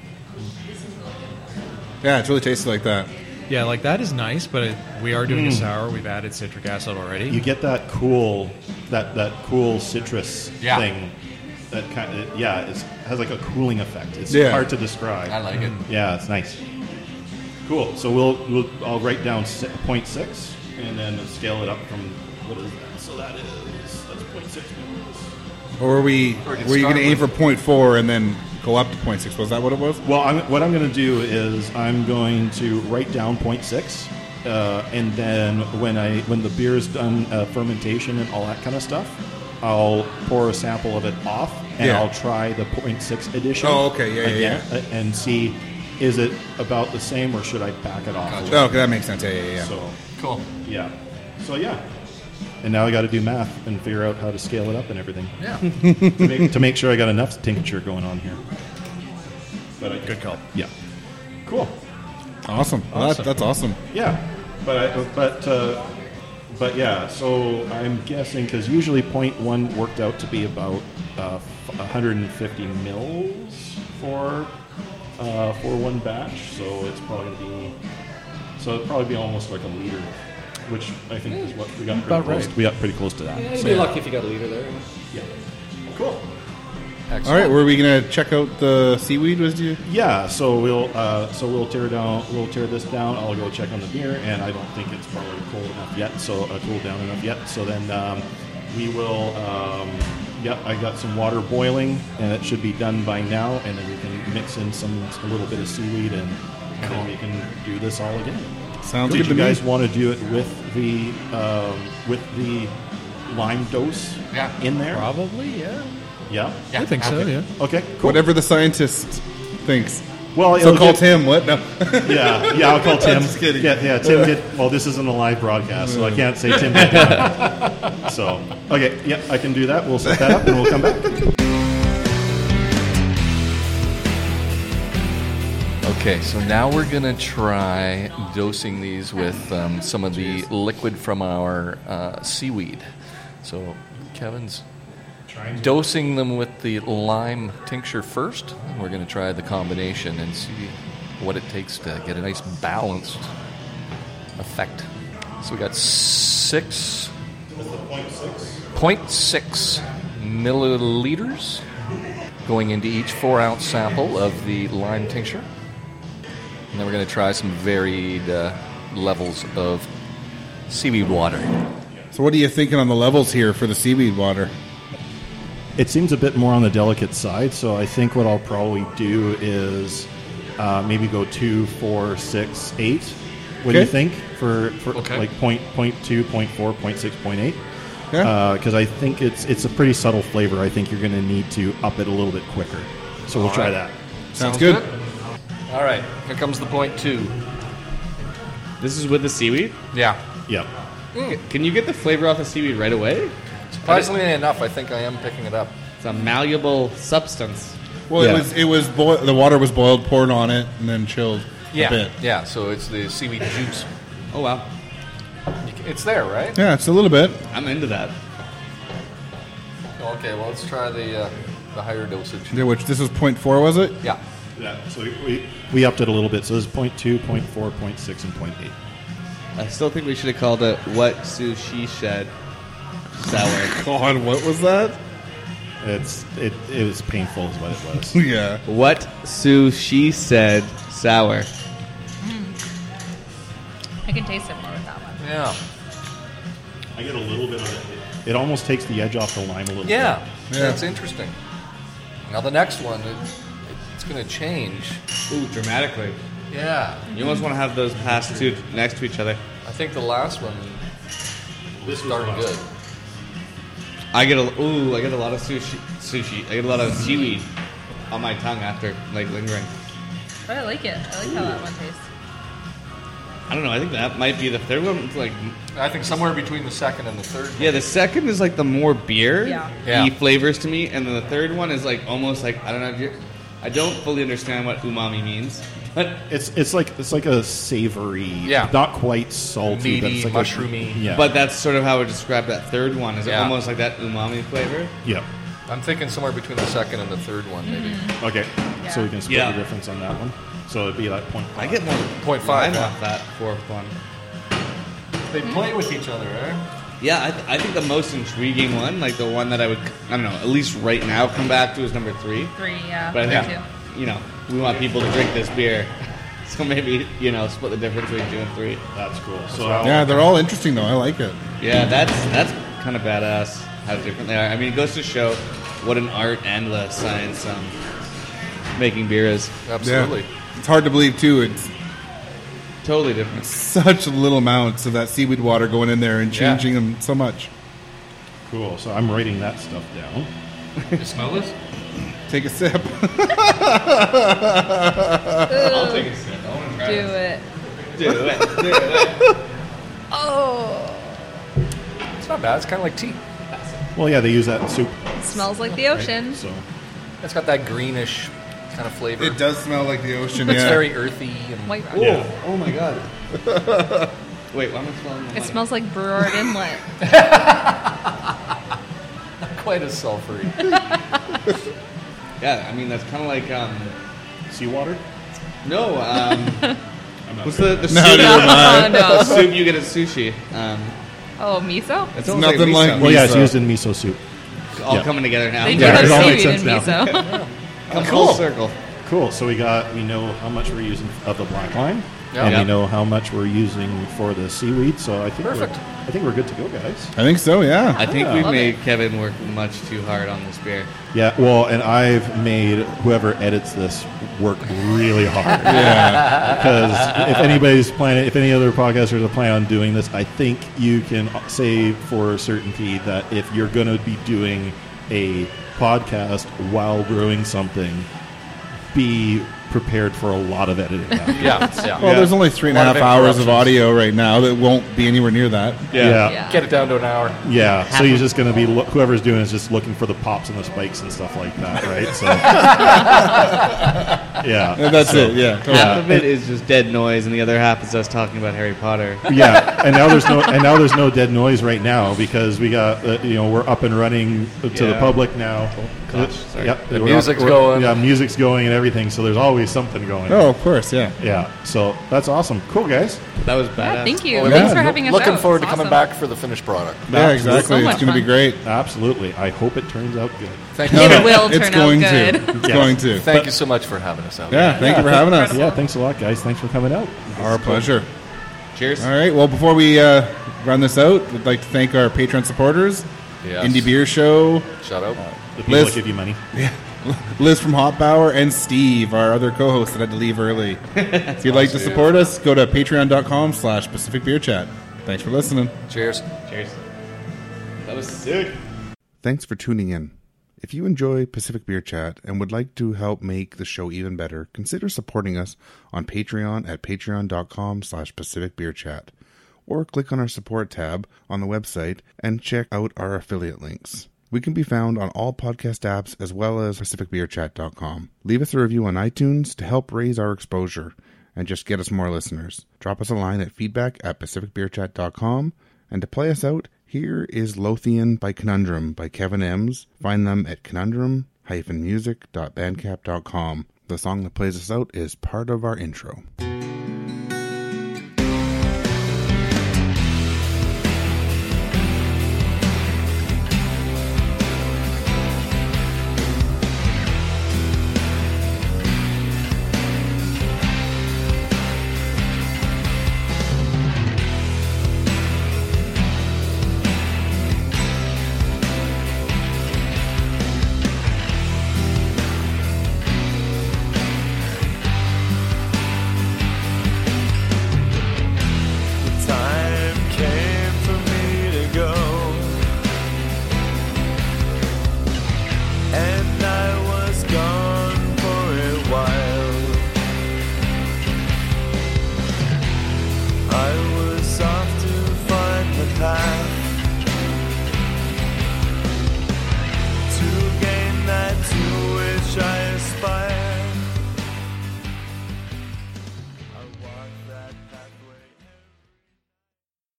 Yeah, it's really tasty like that. Yeah, like that is nice, but it, we are doing a sour. We've added citric acid already. You get that cool, that that cool citrus Yeah. thing. That kind of yeah, it has like a cooling effect. It's Yeah. hard to describe. I like it. Yeah, it's nice. Cool. So we'll, we'll I'll write down si- point six and then scale it up from what is that? So that is that's point six. Or were we Or we could were you going start to aim for with- point four and then go up to point six? Was that what it was? Well, I'm, what I'm going to do is I'm going to write down point six, uh, and then when I when the beer is done uh, fermentation and all that kind of stuff, I'll pour a sample of it off, and Yeah. I'll try the point six edition. Oh, okay. Yeah, yeah, again, uh, and see is it about the same or should I back it off? a Gotcha. little? Oh, okay, that makes sense. Yeah, yeah, yeah. So Cool. yeah, so yeah. And now I got to do math and figure out how to scale it up and everything Yeah. to, make, to make sure I got enough tincture going on here. But I, Good call. Yeah. Cool. Awesome. Well, that, Awesome. that's awesome. Yeah, but I, but uh, but yeah. So I'm guessing because usually point one worked out to be about uh, f- one hundred fifty mils for uh, for one batch. So it's probably going to be so it'll probably be almost like a liter, which I think is what we got pretty About close. right. We got pretty close to that. Yeah, you'd So, be lucky if you got a leader there. yeah. Cool. Excellent. All right, were we gonna check out the seaweed? Was you? Yeah, so we'll uh, so we'll tear down we'll tear this down. I'll go check on the beer, and I don't think it's probably cold enough yet. So uh, cooled down enough yet. So then um, we will. Um, yeah, I got some water boiling, and it should be done by now. And then we can mix in some a little bit of seaweed, and, and then we can do this all again. Sounds Did good you to guys me. want to do it with the um, with the lime dose Yeah. in there? Probably, yeah. Yeah. I think so, yeah. Okay. Cool. Whatever the scientist thinks. Well, So it'll call get- Tim. What? No. Yeah, yeah, I'll call Tim. just kidding. Yeah, yeah, Tim did. Well, this isn't a live broadcast, so I can't say Tim did that. So, okay, yeah, I can do that. We'll set that up and we'll come back. Okay, so now we're going to try dosing these with um, some of the liquid from our uh, seaweed. So Kevin's dosing them with the lime tincture first. And we're going to try the combination and see what it takes to get a nice balanced effect. So we got six point six milliliters going into each four ounce sample of the lime tincture. And then we're going to try some varied uh, levels of seaweed water. So what are you thinking on the levels here for the seaweed water? It seems a bit more on the delicate side, so I think what I'll probably do is uh, maybe go two, four, six, eight. What do you Okay. think for, for Okay. like point, point two, point four, point six, point eight? Yeah. Because I think it's it's a pretty subtle flavor. I think you're going to need to up it a little bit quicker. So we'll All try right. that. Sounds good. All right, here comes the point two. This is with the seaweed. Yeah. Yep. Can you get the flavor off the seaweed right away? Surprisingly enough, I think I am picking it up. It's a malleable substance. Well, Yeah. it was it was boi- the water was boiled, poured on it, and then chilled Yeah. a bit. Yeah, so it's the seaweed juice. Oh wow, You ca- It's there, right? Yeah, it's a little bit. I'm into that. Okay, well, let's try the uh, the higher dosage. Yeah, which this was point four, was it? Yeah. Yeah. So we, we, we upped it a little bit. So this is point two, point four, point six, and point eight. I still think we should have called it "What Sushi Shed Sour." God, what was that? It's it, it was painful, is what it was. Yeah. What Sushi said sour. I can taste it more with that one. Yeah. I get a little bit of it. It almost takes the edge off the lime a little Yeah. Yeah. That's interesting. Now the next one, it, it's going to change. Ooh, dramatically. Yeah. You almost want to have those past two next to each other. I think the last one This was started the last good. I get a ooh, I get a lot of sushi. Sushi. I get a lot of seaweed on my tongue after like lingering. But I like it. I like how that one tastes. I don't know. I think that might be the third one. It's like I think somewhere between the second and the third one. yeah, the second is like the more beer Yeah. Yeah. flavors to me, and then the third one is like almost like I don't know if you're. I don't fully understand what umami means, but It's it's like it's like a savory, Yeah. not quite salty, but Meaty, it's like mushroomy. A, yeah, but that's sort of how I would describe that third one. Is Yeah. almost like that umami flavor. yeah. I'm thinking somewhere between the second and the third one, maybe. Okay, so we can split Yeah. the difference on that one. So it'd be like point I five. get more Point five, lime yeah. off that fourth one. They play with each other, eh? Yeah, I, th- I think the most intriguing one, like the one that I would, I don't know, at least right now come back to is number three. Three, yeah. But I me think, too. you know, we want people to drink this beer. So maybe, you know, split the difference between two and three. That's cool. So I'll- Yeah, they're all interesting though. I like it. Yeah, that's that's kind of badass how different they are. I mean, it goes to show what an art and a science um, making beer is. Absolutely. Yeah. It's hard to believe too. It's Totally different. such little amounts of that seaweed water going in there and Yeah. changing them so much. cool. So I'm writing that stuff down. You smell this? Take a sip. I'll take a sip. I want to try Do it. it. Do it. Do it. Oh. It's not bad. It's kind of like tea. Well, yeah, they use that in soup. Smells like the ocean. So It's got that greenish kind of flavor. It does smell like the ocean. It's yeah. very earthy and White rock. Oh, oh my god. Wait, why am I smelling the It mic? smells like Brewer Inlet. quite as sulfury. Yeah, I mean that's kind of like um, Seawater? no, um, I'm not what's sure. the, the No, soup? never mind. Oh, The no. soup you get at sushi. Um, Oh, miso? it's It's almost nothing miso. like Well, yeah, it's miso. used in miso soup. all yeah. coming together now. They do Yeah, have it all makes seaweed in sense now. miso. Come Cool. full circle. Cool. So we got we know how much we're using of the black line, Yeah. and Yeah. we know how much we're using for the seaweed. So I think Perfect. We're, I think we're good to go, guys. I think so, yeah. I think Yeah. we Love made it. Kevin work much too hard on this beer. Yeah. Well, and I've made whoever edits this work really hard. yeah. Because if anybody's planning, if any other podcasters are planning on doing this, I think you can say for certainty that if you're going to be doing a podcast while brewing something, be prepared for a lot of editing. afterwards. Yeah, yeah. Well, there's only three and a A lot half of hours of interruptions. audio right now that won't be anywhere near that. Yeah. Yeah. Get it down to an hour. Yeah, so you're just going to be lo- whoever's doing is just looking for the pops and the spikes and stuff like that, right? So, yeah, And that's so- it, yeah. totally. Half of it is just dead noise, and the other half is us talking about Harry Potter. yeah. And now there's no and now there's no dead noise right now because we got uh, you know we're up and running to the Yeah. public now. Gosh, sorry. Yep, The we're music's we're- going. Yeah, music's going and everything. So there's always something going. Oh, of course, yeah. Yeah, so that's awesome. Cool, guys. That was Yeah, bad. thank you. Well, Thanks yeah, for no- having us Looking out. forward It's to coming awesome. back for the finished product. Yeah, exactly. So much It's going to be fun. great. Absolutely. I hope it turns out good. Thank It you. No, will it's turn out going good. to. It's Yes. going to. Thank you so much for having us out. Yeah, thank you for having us. Yeah, thanks a lot, guys. Thanks for coming out. Our pleasure. Cheers. All right. Well, before we uh, run this out, we'd like to thank our Patreon supporters, Yes. Indie Beer Show, Shout out. The people Liz- that give you money. Liz from Hotbauer, and Steve, our other co-host that had to leave early. If you'd like to support us, go to patreon.com slash Pacific Beer Chat. Thanks for listening. Cheers. Cheers. That was sick. Thanks for tuning in. If you enjoy Pacific Beer Chat and would like to help make the show even better, consider supporting us on Patreon at patreon.com slash Pacific Beer Chat, or click on our support tab on the website and check out our affiliate links. We can be found on all podcast apps as well as pacific beer chat dot com. Leave us a review on iTunes to help raise our exposure and just get us more listeners. Drop us a line at feedback at pacific beer chat dot com. And to play us out, here is Lothian by Conundrum by Kevin Ems. Find them at conundrum dash music dot bandcamp dot com. The song that plays us out is part of our intro.